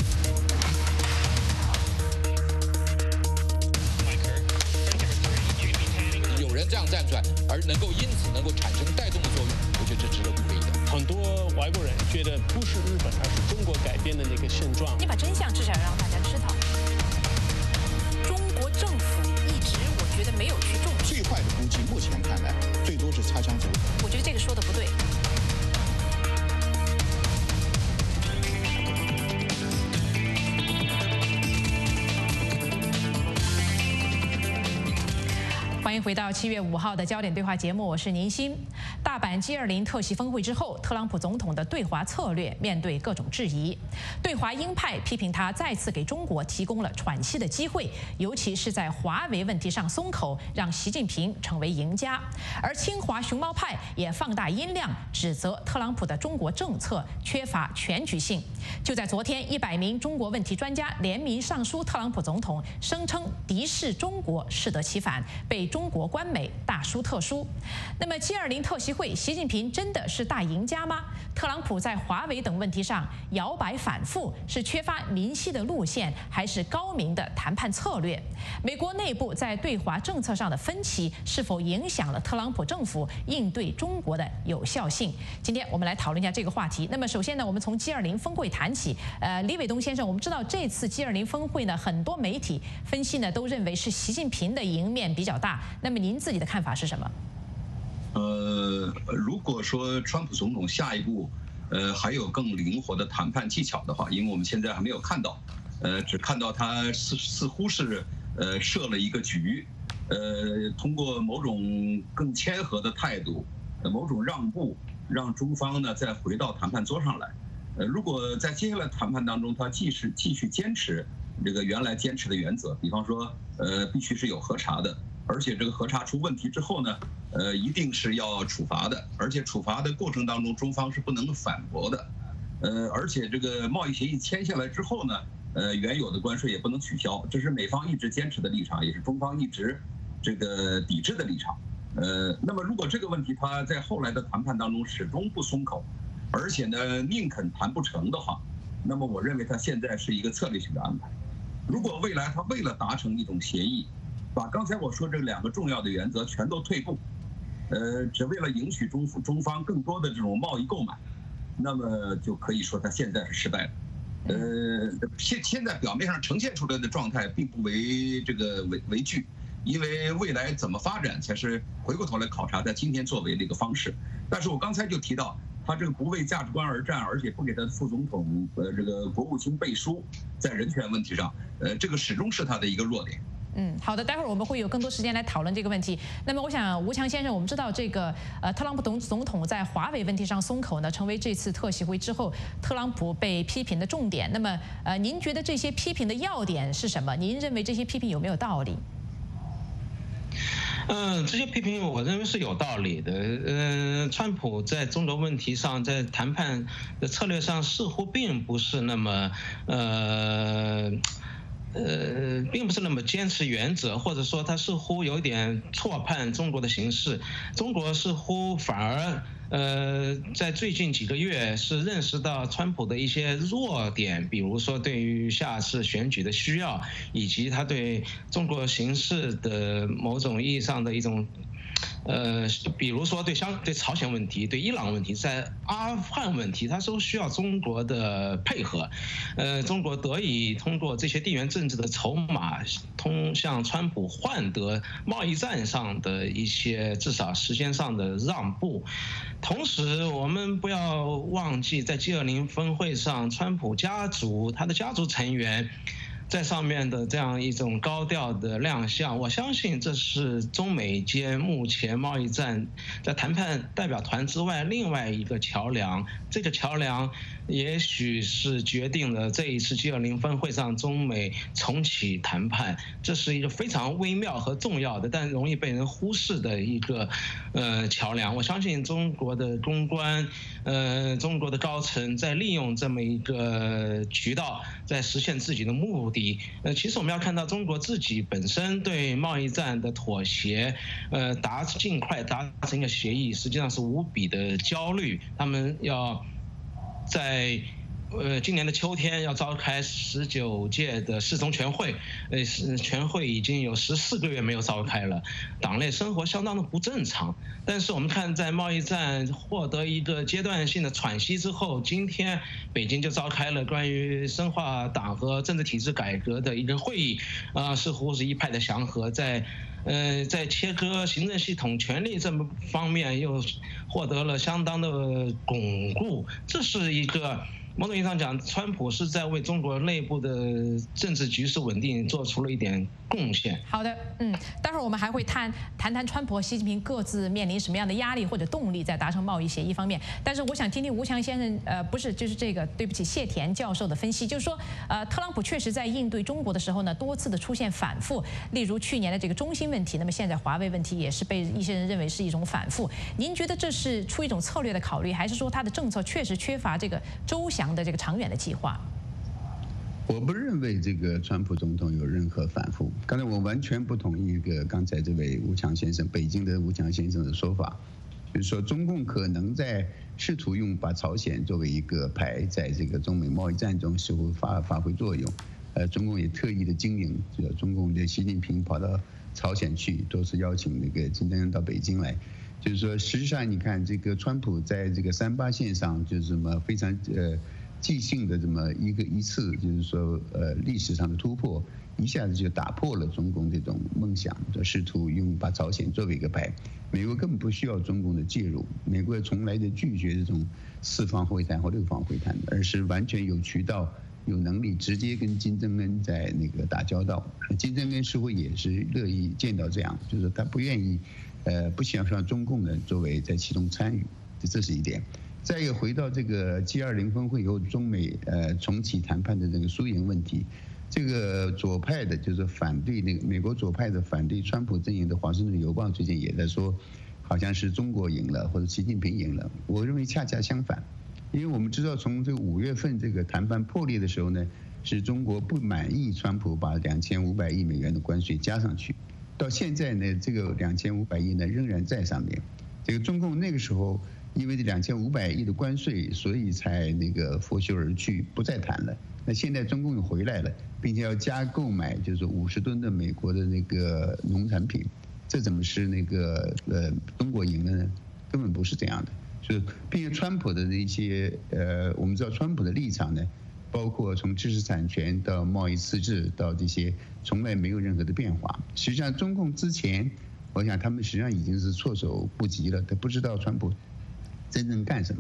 有人这样站出来，而因此能够产生带动的作用，我觉得这值得鼓励的。
很多外国人觉得不是日本，而是中国改变的那个现状。
你把真相至少让大家知道。中国政府一直，我觉得没有去重视。
最坏的估计，目前看来，最多是擦枪走火。
我觉得这个说的不对。欢迎回到7月5号的焦点对话节目，我是宁鑫。大阪 G20 特席峰会之后，特朗普总统的对华策略面对各种质疑。对华鹰派批评他再次给中国提供了喘息的机会，尤其是在华为问题上松口，让习近平成为赢家。而清华熊猫派也放大音量，指责特朗普的中国政策缺乏全局性。就在昨天，100名中国问题专家联名上书特朗普总统，声称敌视中国适得其反，被中国官媒大书特书。那么 G20 特席会，习近平真的是大赢家吗？特朗普在华为等问题上摇摆反复，是缺乏明晰的路线，还是高明的谈判策略？美国内部在对华政策上的分歧，是否影响了特朗普政府应对中国的有效性？今天我们来讨论一下这个话题。那么首先呢，我们从 G20 峰会谈起。李伟东先生，我们知道这次 G20 峰会呢，很多媒体分析呢都认为是习近平的赢面比较大。那么您自己的看法是什么？
如果说川普总统下一步还有更灵活的谈判技巧的话，因为我们现在还没有看到，只看到他似乎是设了一个局，通过某种更谦和的态度，某种让步，让中方呢再回到谈判桌上来。如果在接下来谈判当中，他继续坚持这个原来坚持的原则，比方说必须是有核查的。而且这个核查出问题之后呢，一定是要处罚的，而且处罚的过程当中，中方是不能反驳的，而且这个贸易协议签下来之后呢，原有的关税也不能取消，这是美方一直坚持的立场，也是中方一直这个抵制的立场。那么如果这个问题他在后来的谈判当中始终不松口，而且呢宁肯谈不成的话，那么我认为他现在是一个策略性的安排。如果未来他为了达成一种协议，把刚才我说这2个重要的原则全都退步，只为了赢取中方更多的这种贸易购买，那么就可以说他现在是失败了。现在表面上呈现出来的状态并不为惧，因为未来怎么发展才是回过头来考察在今天作为的一个方式。但是我刚才就提到， 他这个不为价值观而战，而且不给他副总统这个国务卿背书，在人权问题上，这个始终是他的一个弱点。
好的，待会儿我们会有更多时间来讨论这个问题。那么，我想吴强先生，我们知道这个特朗普总统在华为问题上松口呢，成为这次特席会之后特朗普被批评的重点。那么，您觉得这些批评的要点是什么？您认为这些批评有没有道理？
这些批评我认为是有道理的。川普在中国问题上，在谈判的策略上似乎并不是那么并不是那么坚持原则，或者说他似乎有点错判中国的形势。中国似乎反而在最近几个月是认识到川普的一些弱点，比如说对于下次选举的需要，以及他对中国形势的某种意义上的一种。比如说对朝鲜问题、对伊朗问题、在阿富汗问题，它都需要中国的配合。中国得以通过这些地缘政治的筹码，向川普换得贸易战上的一些至少时间上的让步。同时，我们不要忘记，在G20峰会上，川普家族他的家族成员在上面的这样一种高调的亮相，我相信这是中美间目前贸易战在谈判代表团之外另外一个桥梁。这个桥梁也许是决定了这一次G20峰会上中美重启谈判，这是一个非常微妙和重要的，但容易被人忽视的一个桥梁。我相信中国的公关，中国的高层在利用这么一个渠道，在实现自己的目的。其实我们要看到中国自己本身对贸易战的妥协，尽快达成一个协议，实际上是无比的焦虑。他们要在今年的秋天要召开19届的四中全会，全会已经有14个月没有召开了，党内生活相当的不正常。但是我们看，在贸易战获得一个阶段性的喘息之后，今天北京就召开了关于深化党和政治体制改革的一个会议，似乎是一派的祥和，在切割行政系统权力这么方面又获得了相当的巩固。这是一个某种意义上讲，川普是在为中国内部的政治局势稳定做出了一点贡献。
好的，待会儿我们还会谈川普和习近平各自面临什么样的压力或者动力在达成贸易协议方面。但是我想听听吴强先生，不是，就是对不起，谢田教授的分析，就是说，特朗普确实在应对中国的时候呢，多次的出现反复，例如去年的这个中兴问题，那么现在华为问题也是被一些人认为是一种反复。您觉得这是出一种策略的考虑，还是说他的政策确实缺乏这个周详的这个长远的计划？
我不认为这个川普总统有任何反复。刚才我完全不同意刚才这位吴强先生，北京的吴强先生的说法，就是说中共可能在试图把朝鲜作为一个牌，在这个中美贸易战中似乎发挥作用。中共也特意的经营，中共的习近平跑到朝鲜去，都是邀请金正恩到北京来。就是说，实际上你看这个川普在这个38线上，就是什么非常即兴的这么一次，就是说历史上的突破，一下子就打破了中共这种梦想，就试图把朝鲜作为一个牌。美国根本不需要中共的介入，美国从来就拒绝这种4方会谈或6方会谈，而是完全有渠道、有能力直接跟金正恩在打交道。金正恩似乎也是乐意见到这样，就是他不愿意，不想让中共呢作为在其中参与，这是一点。再一个，回到这个G20峰会以后，中美重启谈判的这个输赢问题，这个左派的就是反对美国左派的反对川普阵营的《华盛顿邮报》最近也在说，好像是中国赢了或者习近平赢了。我认为恰恰相反，因为我们知道从这个5月份这个谈判破裂的时候呢，是中国不满意川普把2500亿美元的关税加上去，到现在呢，这个2500亿呢仍然在上面。这个中共那个时候因为这2500亿的关税，所以才拂袖而去，不再谈了。那现在中共又回来了，并且要加购买就是50吨的美国的农产品，这怎么是中国赢了呢？根本不是这样的。就是并且川普的一些我们知道川普的立场呢，包括从知识产权到贸易自治到这些，从来没有任何的变化。实际上中共之前，我想他们实际上已经是措手不及了，他不知道川普真正干什么。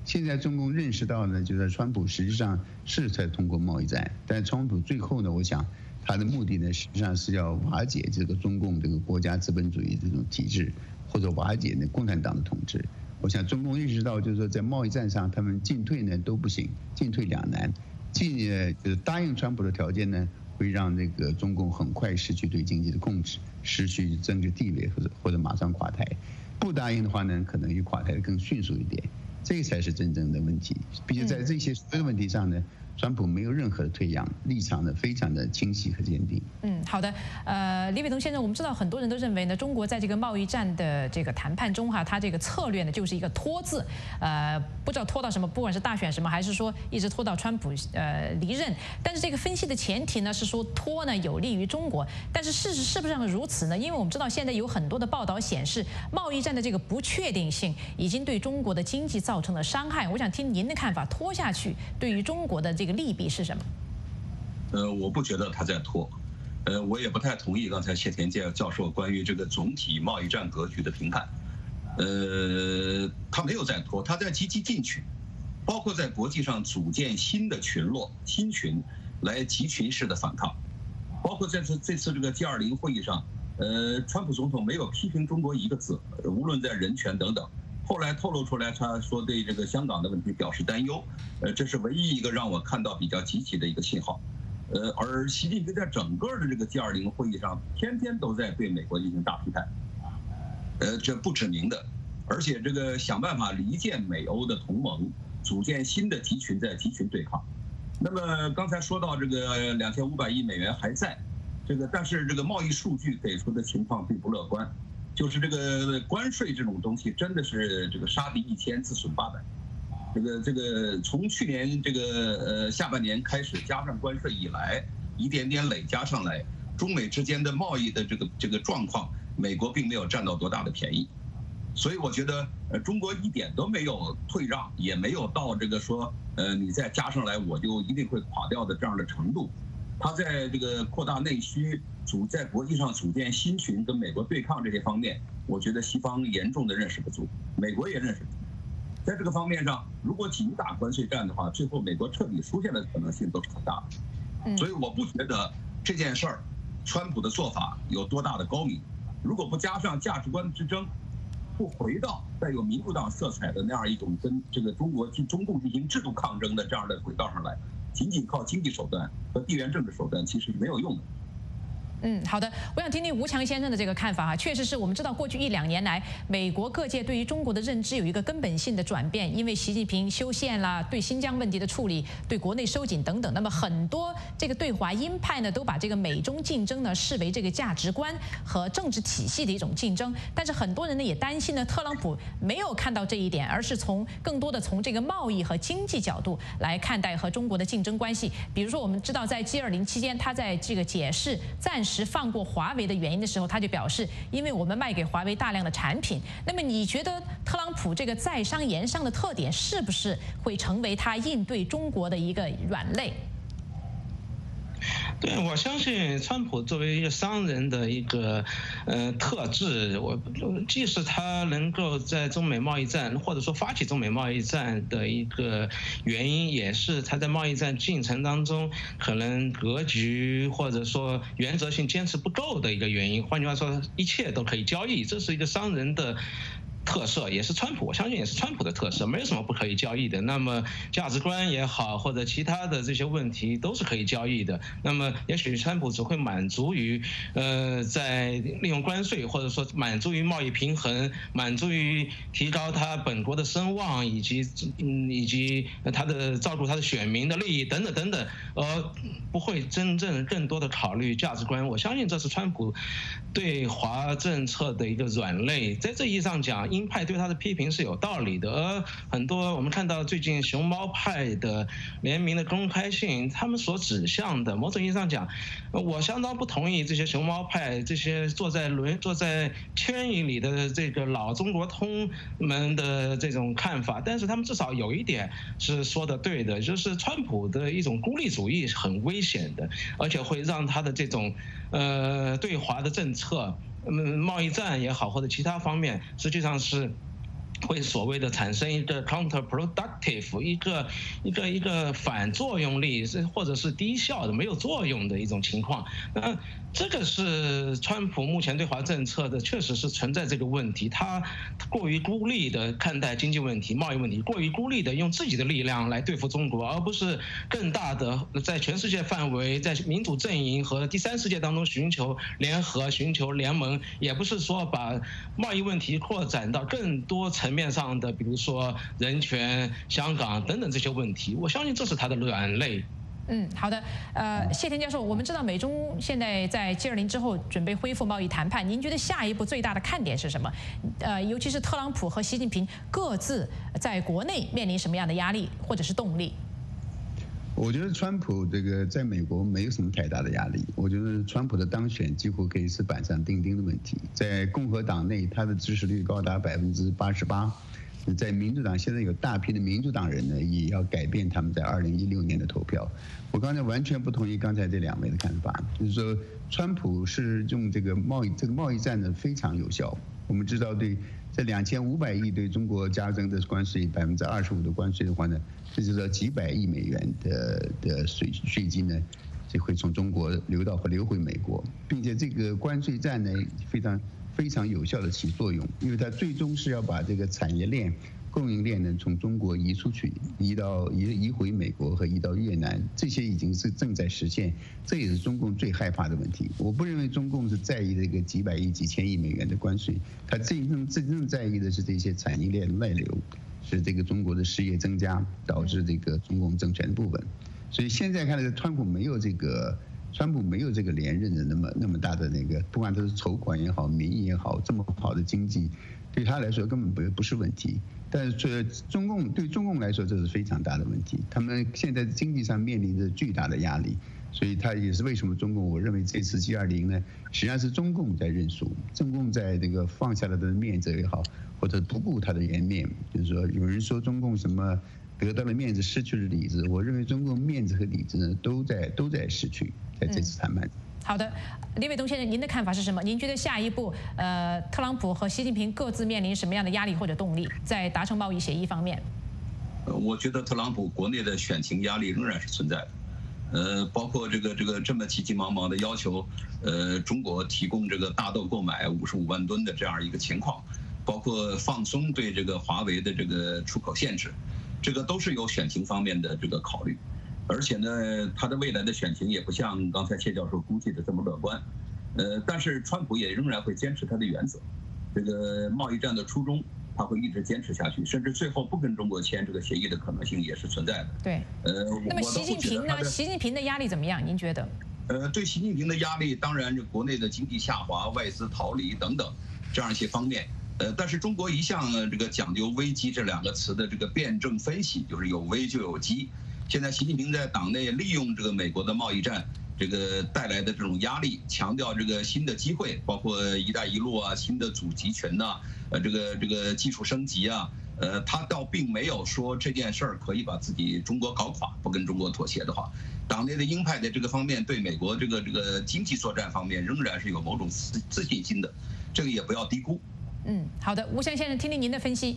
现在中共认识到呢，就是川普实际上是在通过贸易战，但川普最后呢，我想他的目的呢，实际上是要瓦解这个中共这个国家资本主义这种体制，或者瓦解那共产党的统治。我想中共认识到，就是说在贸易战上他们进退呢都不行，进退两难。就是答应川普的条件呢，会让那个中共很快失去对经济的控制，失去政治地位，或者马上垮台。不答应的话呢，可能比垮台的更迅速一点。这个才是真正的问题。毕竟在这些所有问题上呢，川普没有任何的退让，立场呢非常的清晰和坚定。
好的。李伟东先生，我们知道很多人都认为呢，中国在这个贸易战的这个谈判中它这个策略呢就是一个拖字，不知道拖到什么，不管是大选什么，还是说一直拖到川普离任。但是这个分析的前提呢是说拖呢有利于中国，但是事实是不是如此呢？因为我们知道现在有很多的报道显示，贸易战的这个不确定性已经对中国的经济造成了伤害。我想听您的看法，拖下去对于中国的这个利弊是什么？
我不觉得他在拖，我也不太同意刚才谢田健教授关于这个总体贸易战格局的评判。他没有在拖，他在积极进取，包括在国际上组建新的群落、新群来集群式的反抗，包括在这次这个 G20 会议上，川普总统没有批评中国一个字，无论在人权等等。后来透露出来，他说对这个香港的问题表示担忧，这是唯一一个让我看到比较积极的一个信号。而习近平在整个的这个 G20 会议上，天天都在对美国进行大批判，这不指明的，而且这个想办法离间美欧的同盟，组建新的集群，在集群对抗。那么刚才说到这个2500亿美元还在，但是这个贸易数据给出的情况并不乐观。就是这个关税这种东西，真的是这个杀敌1000，自损800。这个从去年这个下半年开始加上关税以来，一点点累加上来，中美之间的贸易的这个状况，美国并没有占到多大的便宜。所以我觉得中国一点都没有退让，也没有到这个说你再加上来我就一定会垮掉的这样的程度。他在这个扩大内需、在国际上组建新群、跟美国对抗这些方面，我觉得西方严重的认识不足，美国也认识不足。在这个方面上，如果仅打关税战的话，最后美国彻底输下的可能性都是很大的。所以我不觉得这件事儿，川普的做法有多大的高明。如果不加上价值观之争，不回到带有民主党色彩的那样一种跟这个中共进行制度抗争的这样的轨道上来，仅靠经济手段和地缘政治手段其实是没有用的。
好的，我想听听吴强先生的这个看法哈。确实是我们知道，过去1、2年来，美国各界对于中国的认知有一个根本性的转变，因为习近平修宪啦，对新疆问题的处理，对国内收紧等等。那么很多这个对华鹰派呢，都把这个美中竞争呢视为这个价值观和政治体系的一种竞争。但是很多人呢也担心呢，特朗普没有看到这一点，而是更多的从这个贸易和经济角度来看待和中国的竞争关系。比如说，我们知道在 G20 期间，他在这个解释暂时放过华为的原因的时候，他就表示，因为我们卖给华为大量的产品。那么你觉得特朗普这个在商言商的特点是不是会成为他应对中国的一个软肋？
对，我相信川普作为一个商人的一个特质，即使他能够在中美贸易战或者说发起中美贸易战的一个原因，也是他在贸易战进程当中可能格局或者说原则性坚持不够的一个原因。换句话说，一切都可以交易，这是一个商人的特色，也是川普，我相信也是川普的特色，没有什么不可以交易的。那么价值观也好，或者其他的这些问题都是可以交易的。那么也许川普只会满足于在利用关税，或者说满足于贸易平衡，满足于提高他本国的声望，以及他的照顾他的选民的利益等等等等，而不会真正更多的考虑价值观。我相信这是川普对华政策的一个软肋。在这意义上讲，鹰派对他的批评是有道理的，而很多我们看到最近熊猫派的联名的公开信，他们所指向的，某种意义上讲，我相当不同意这些熊猫派这些坐在圈椅里的这个老中国通们的这种看法，但是他们至少有一点是说的对的，就是川普的一种孤立主义是很危险的，而且会让他的这种对华的政策贸易战也好，或者其他方面，实际上是会所谓的产生一个 counterproductive 一个反作用力，或者是低效的没有作用的一种情况。这个是川普目前对华政策的确实是存在这个问题，他过于孤立的看待经济问题、贸易问题，过于孤立的用自己的力量来对付中国，而不是更大的在全世界范围，在民主阵营和第三世界当中寻求联合、寻求联盟，也不是说把贸易问题扩展到更多层面上的，比如说人权、香港等等这些问题。我相信这是他的软肋。
好的，谢田教授，我们知道美中现在在G20之后准备恢复贸易谈判，您觉得下一步最大的看点是什么？尤其是特朗普和习近平各自在国内面临什么样的压力或者是动力？
我觉得川普这个在美国没有什么太大的压力。我觉得川普的当选几乎可以是板上钉钉的问题。在共和党内，他的支持率高达88%。在民主党现在有大批的民主党人呢，也要改变他们在2016年的投票。我刚才完全不同意刚才这2位的看法，就是说川普是用这个贸易战呢非常有效。我们知道在2500亿对中国加征的关税，25%的关税的话呢，这就是几百亿美元的税金呢，就会从中国流回美国，并且这个关税战呢非常有效的起作用，因为它最终是要把这个产业链、供应链呢从中国移出去，移回美国和移到越南，这些已经是正在实现，这也是中共最害怕的问题。我不认为中共是在意这个几百亿、几千亿美元的关税，他真正在意的是这些产业链外流，是这个中国的失业增加导致这个中共政权的部分。所以现在看来，川普没有这个连任的那么大的那个，不管他是筹款也好，民意也好，这么好的经济，对他来说根本不是问题。但是对中共来说，这是非常大的问题。他们现在经济上面临着巨大的压力，所以他也是为什么中共，我认为这次G20呢，实际上是中共在认输，中共在这个放下了他的面子也好，或者不顾他的颜面，就是说有人说中共什么得到了面子，失去了理智。我认为中共面子和理智呢都在失去，在这次谈判。
好的，李伟东先生，您的看法是什么？您觉得下一步，特朗普和习近平各自面临什么样的压力或者动力，在达成贸易协议方面？
我觉得特朗普国内的选情压力仍然是存在的，包括这个这么急急忙忙的要求，中国提供这个大豆购买55万吨的这样一个情况，包括放松对这个华为的这个出口限制，这个都是有选情方面的这个考虑。而且呢，他的未来的选情也不像刚才谢教授估计的这么乐观，但是川普也仍然会坚持他的原则，这个贸易战的初衷他会一直坚持下去，甚至最后不跟中国签这个协议的可能性也是存在的。
对，那么习近平呢？习近平的压力怎么样？您觉得？
对习近平的压力，当然国内的经济下滑、外资逃离等等这样一些方面，但是中国一向这个讲究危机这2个词的这个辩证分析，就是有危就有机。现在习近平在党内利用这个美国的贸易战这个带来的这种压力，强调这个新的机会，包括“一带一路”啊、新的主集群呐、这个技术升级啊，他倒并没有说这件事儿可以把自己中国搞垮，不跟中国妥协的话，党内的鹰派在这个方面对美国这个经济作战方面仍然是有某种自信心的，这个也不要低估。
好的，吴翔先生，听听您的分析。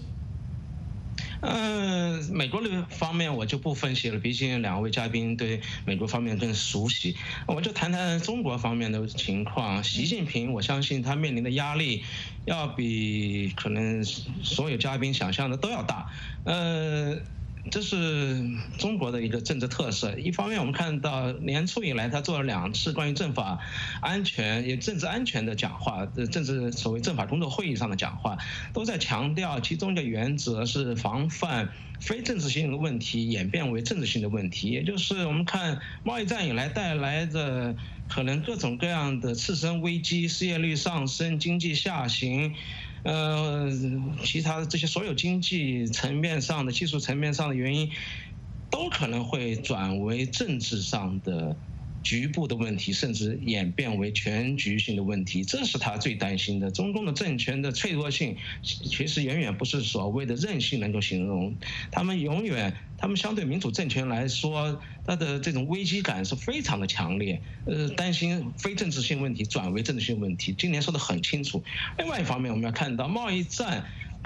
美国的方面我就不分析了，毕竟2位嘉宾对美国方面更熟悉，我就谈谈中国方面的情况。习近平，我相信他面临的压力要比可能所有嘉宾想象的都要大。这是中国的一个政治特色。一方面，我们看到年初以来，他做了2次关于政法安全、也政治安全的讲话，所谓政法工作会议上的讲话，都在强调其中的原则是防范非政治性的问题演变为政治性的问题，也就是我们看贸易战以来带来的可能各种各样的次生危机，失业率上升、经济下行。其他的这些所有经济层面上的、技术层面上的原因，都可能会转为政治上的局部的问题，甚至演变为全局性的问题，这是他最担心的。中共的政权的脆弱性，其实远远不是所谓的韧性能够形容。他们相对民主政权来说，它的这种危机感是非常的强烈。担心非政治性问题转为政治性问题，今年说得很清楚。另外一方面，我们要看到贸易战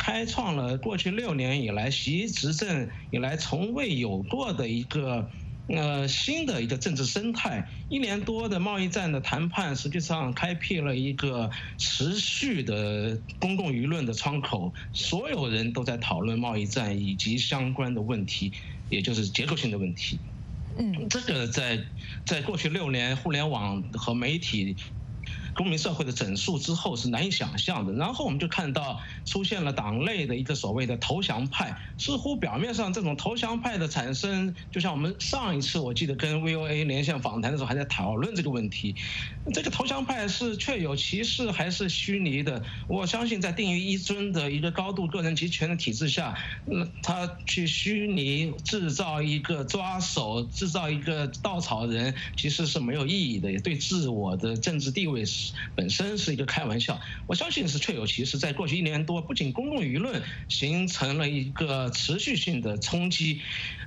开创了过去6年以来习执政以来从未有过的一个新的一个政治生态。1年多的贸易战的谈判，实际上开辟了一个持续的公共舆论的窗口，所有人都在讨论贸易战以及相关的问题，也就是结构性的问题。这个在过去6年互联网和媒体公民社会的整肃之后是难以想象的。然后我们就看到出现了党内的一个所谓的投降派，似乎表面上这种投降派的产生，就像我们上一次我记得跟 VOA 连线访谈的时候还在讨论这个问题，这个投降派是确有其事还是虚拟的？我相信在定于一尊的一个高度个人集权的体制下，他去虚拟制造一个抓手，制造一个稻草人，其实是没有意义的，也对自我的政治地位本身是一个开玩笑。我相信是确有其事，在过去1年多，不仅公共舆论形成了一个持续性的冲击，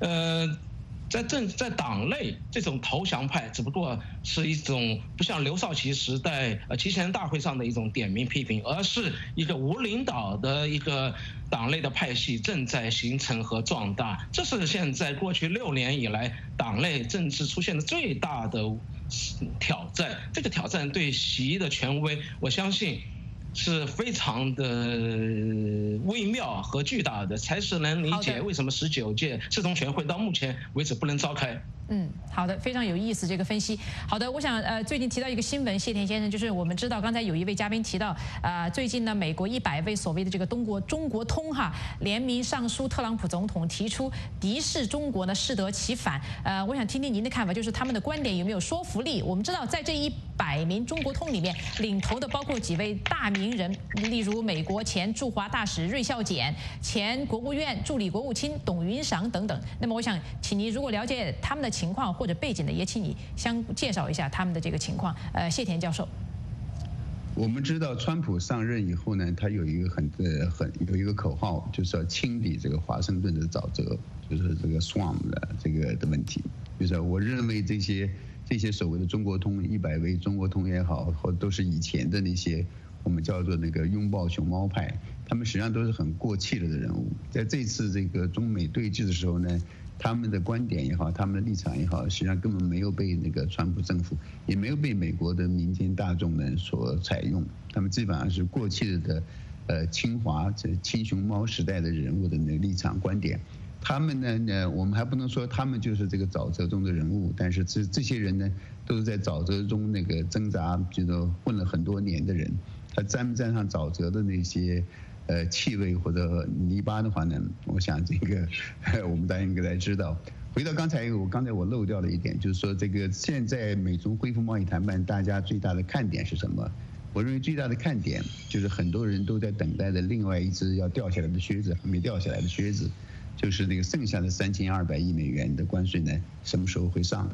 在党内这种投降派只不过是一种不像刘少奇时代七千人大会上的一种点名批评，而是一个无领导的一个党内的派系正在形成和壮大。这是现在过去6年以来党内政治出现的最大的挑战。这个挑战对习的权威，我相信是非常的微妙和巨大的，才是能理解为什么19届四中全会到目前为止不能召开。
好的，非常有意思这个分析。好的，我想最近提到一个新闻，谢田先生，就是我们知道刚才有一位嘉宾提到，最近呢，美国100位所谓的这个中国通联名上书特朗普总统，提出敌视中国呢适得其反。我想听听您的看法，就是他们的观点有没有说服力？我们知道在这100名中国通里面，领头的包括几位大名人，例如美国前驻华大使芮孝俭、前国务院助理国务卿董云裳等等。那么我想请您如果了解他们的情况或者背景的，也请你介绍一下他们的这个情况。谢田教授，
我们知道川普上任以后呢，他有一个有一个口号，就是要清理这个华盛顿的沼泽，就是这个 swamp 的这个的问题。就是我认为这些所谓的中国通100位中国通也好，或都是以前的那些我们叫做那个拥抱熊猫派，他们实际上都是很过气了的人物。在这次这个中美对峙的时候呢，他们的观点也好，他们的立场也好，实际上根本没有被那个川普政府，也没有被美国的民间大众呢所采用。他们基本上是过去的清华亲熊猫时代的人物的那个立场观点。他们呢，我们还不能说他们就是这个沼泽中的人物，但是这些人呢，都是在沼泽中那个挣扎，就是混了很多年的人。他沾不沾上沼泽的那些气味或者泥巴的话呢，我想这个我们大家应该来知道。回到刚才我漏掉了一点，就是说这个现在美中恢复贸易谈判，大家最大的看点是什么？我认为最大的看点就是很多人都在等待的另外一只要掉下来的靴子，还没掉下来的靴子，就是那个剩下的3200亿美元的关税呢，什么时候会上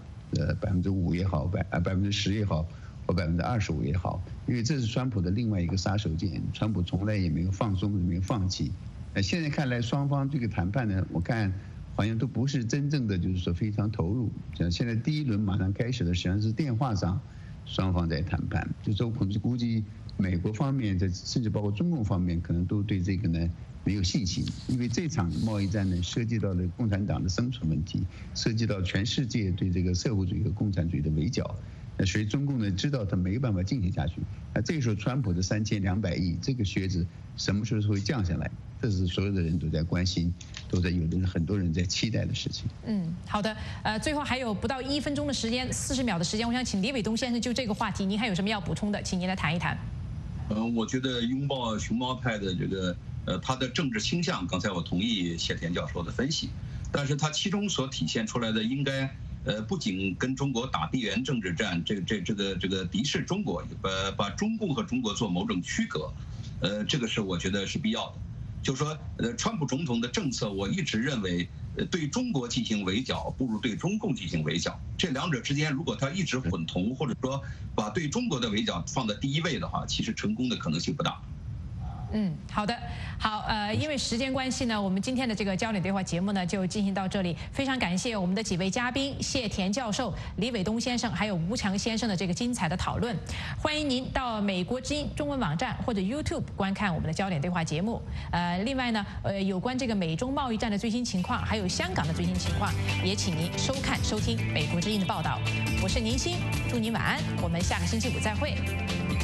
？5%也好，10%也好，或25%也好，因为这是川普的另外一个杀手锏，川普从来也没有放松，也没有放弃。现在看来双方这个谈判呢，我看好像都不是真正的就是说非常投入。像现在第一轮马上开始的，实际上是电话上双方在谈判，就是说估计美国方面甚至包括中共方面可能都对这个呢没有信心，因为这场贸易战呢涉及到了共产党的生存问题，涉及到全世界对这个社会主义和共产主义的围剿。所以中共呢知道他没有办法进行下去，那这个时候川普的3200亿这个靴子什么时候会降下来？这是所有的人都在关心，很多人在期待的事情。
好的，最后还有不到1分钟的时间，40秒的时间，我想请李伟东先生就这个话题，您还有什么要补充的，请您来谈一谈。
我觉得拥抱熊猫派的这个他的政治倾向，刚才我同意谢田教授的分析，但是他其中所体现出来的应该不仅跟中国打地缘政治战，这个敌视中国，把中共和中国做某种区隔，这个是我觉得是必要的。就是说，川普总统的政策，我一直认为，对中国进行围剿，不如对中共进行围剿。这两者之间，如果他一直混同，或者说把对中国的围剿放在第一位的话，其实成功的可能性不大。
好的，好，因为时间关系呢，我们今天的这个焦点对话节目呢就进行到这里。非常感谢我们的几位嘉宾谢田教授、李伟东先生还有吴强先生的这个精彩的讨论。欢迎您到美国之音中文网站或者 YouTube 观看我们的焦点对话节目。另外呢，有关这个美中贸易战的最新情况，还有香港的最新情况，也请您收听美国之音的报道。我是宁鑫，祝您晚安，我们下个星期五再会。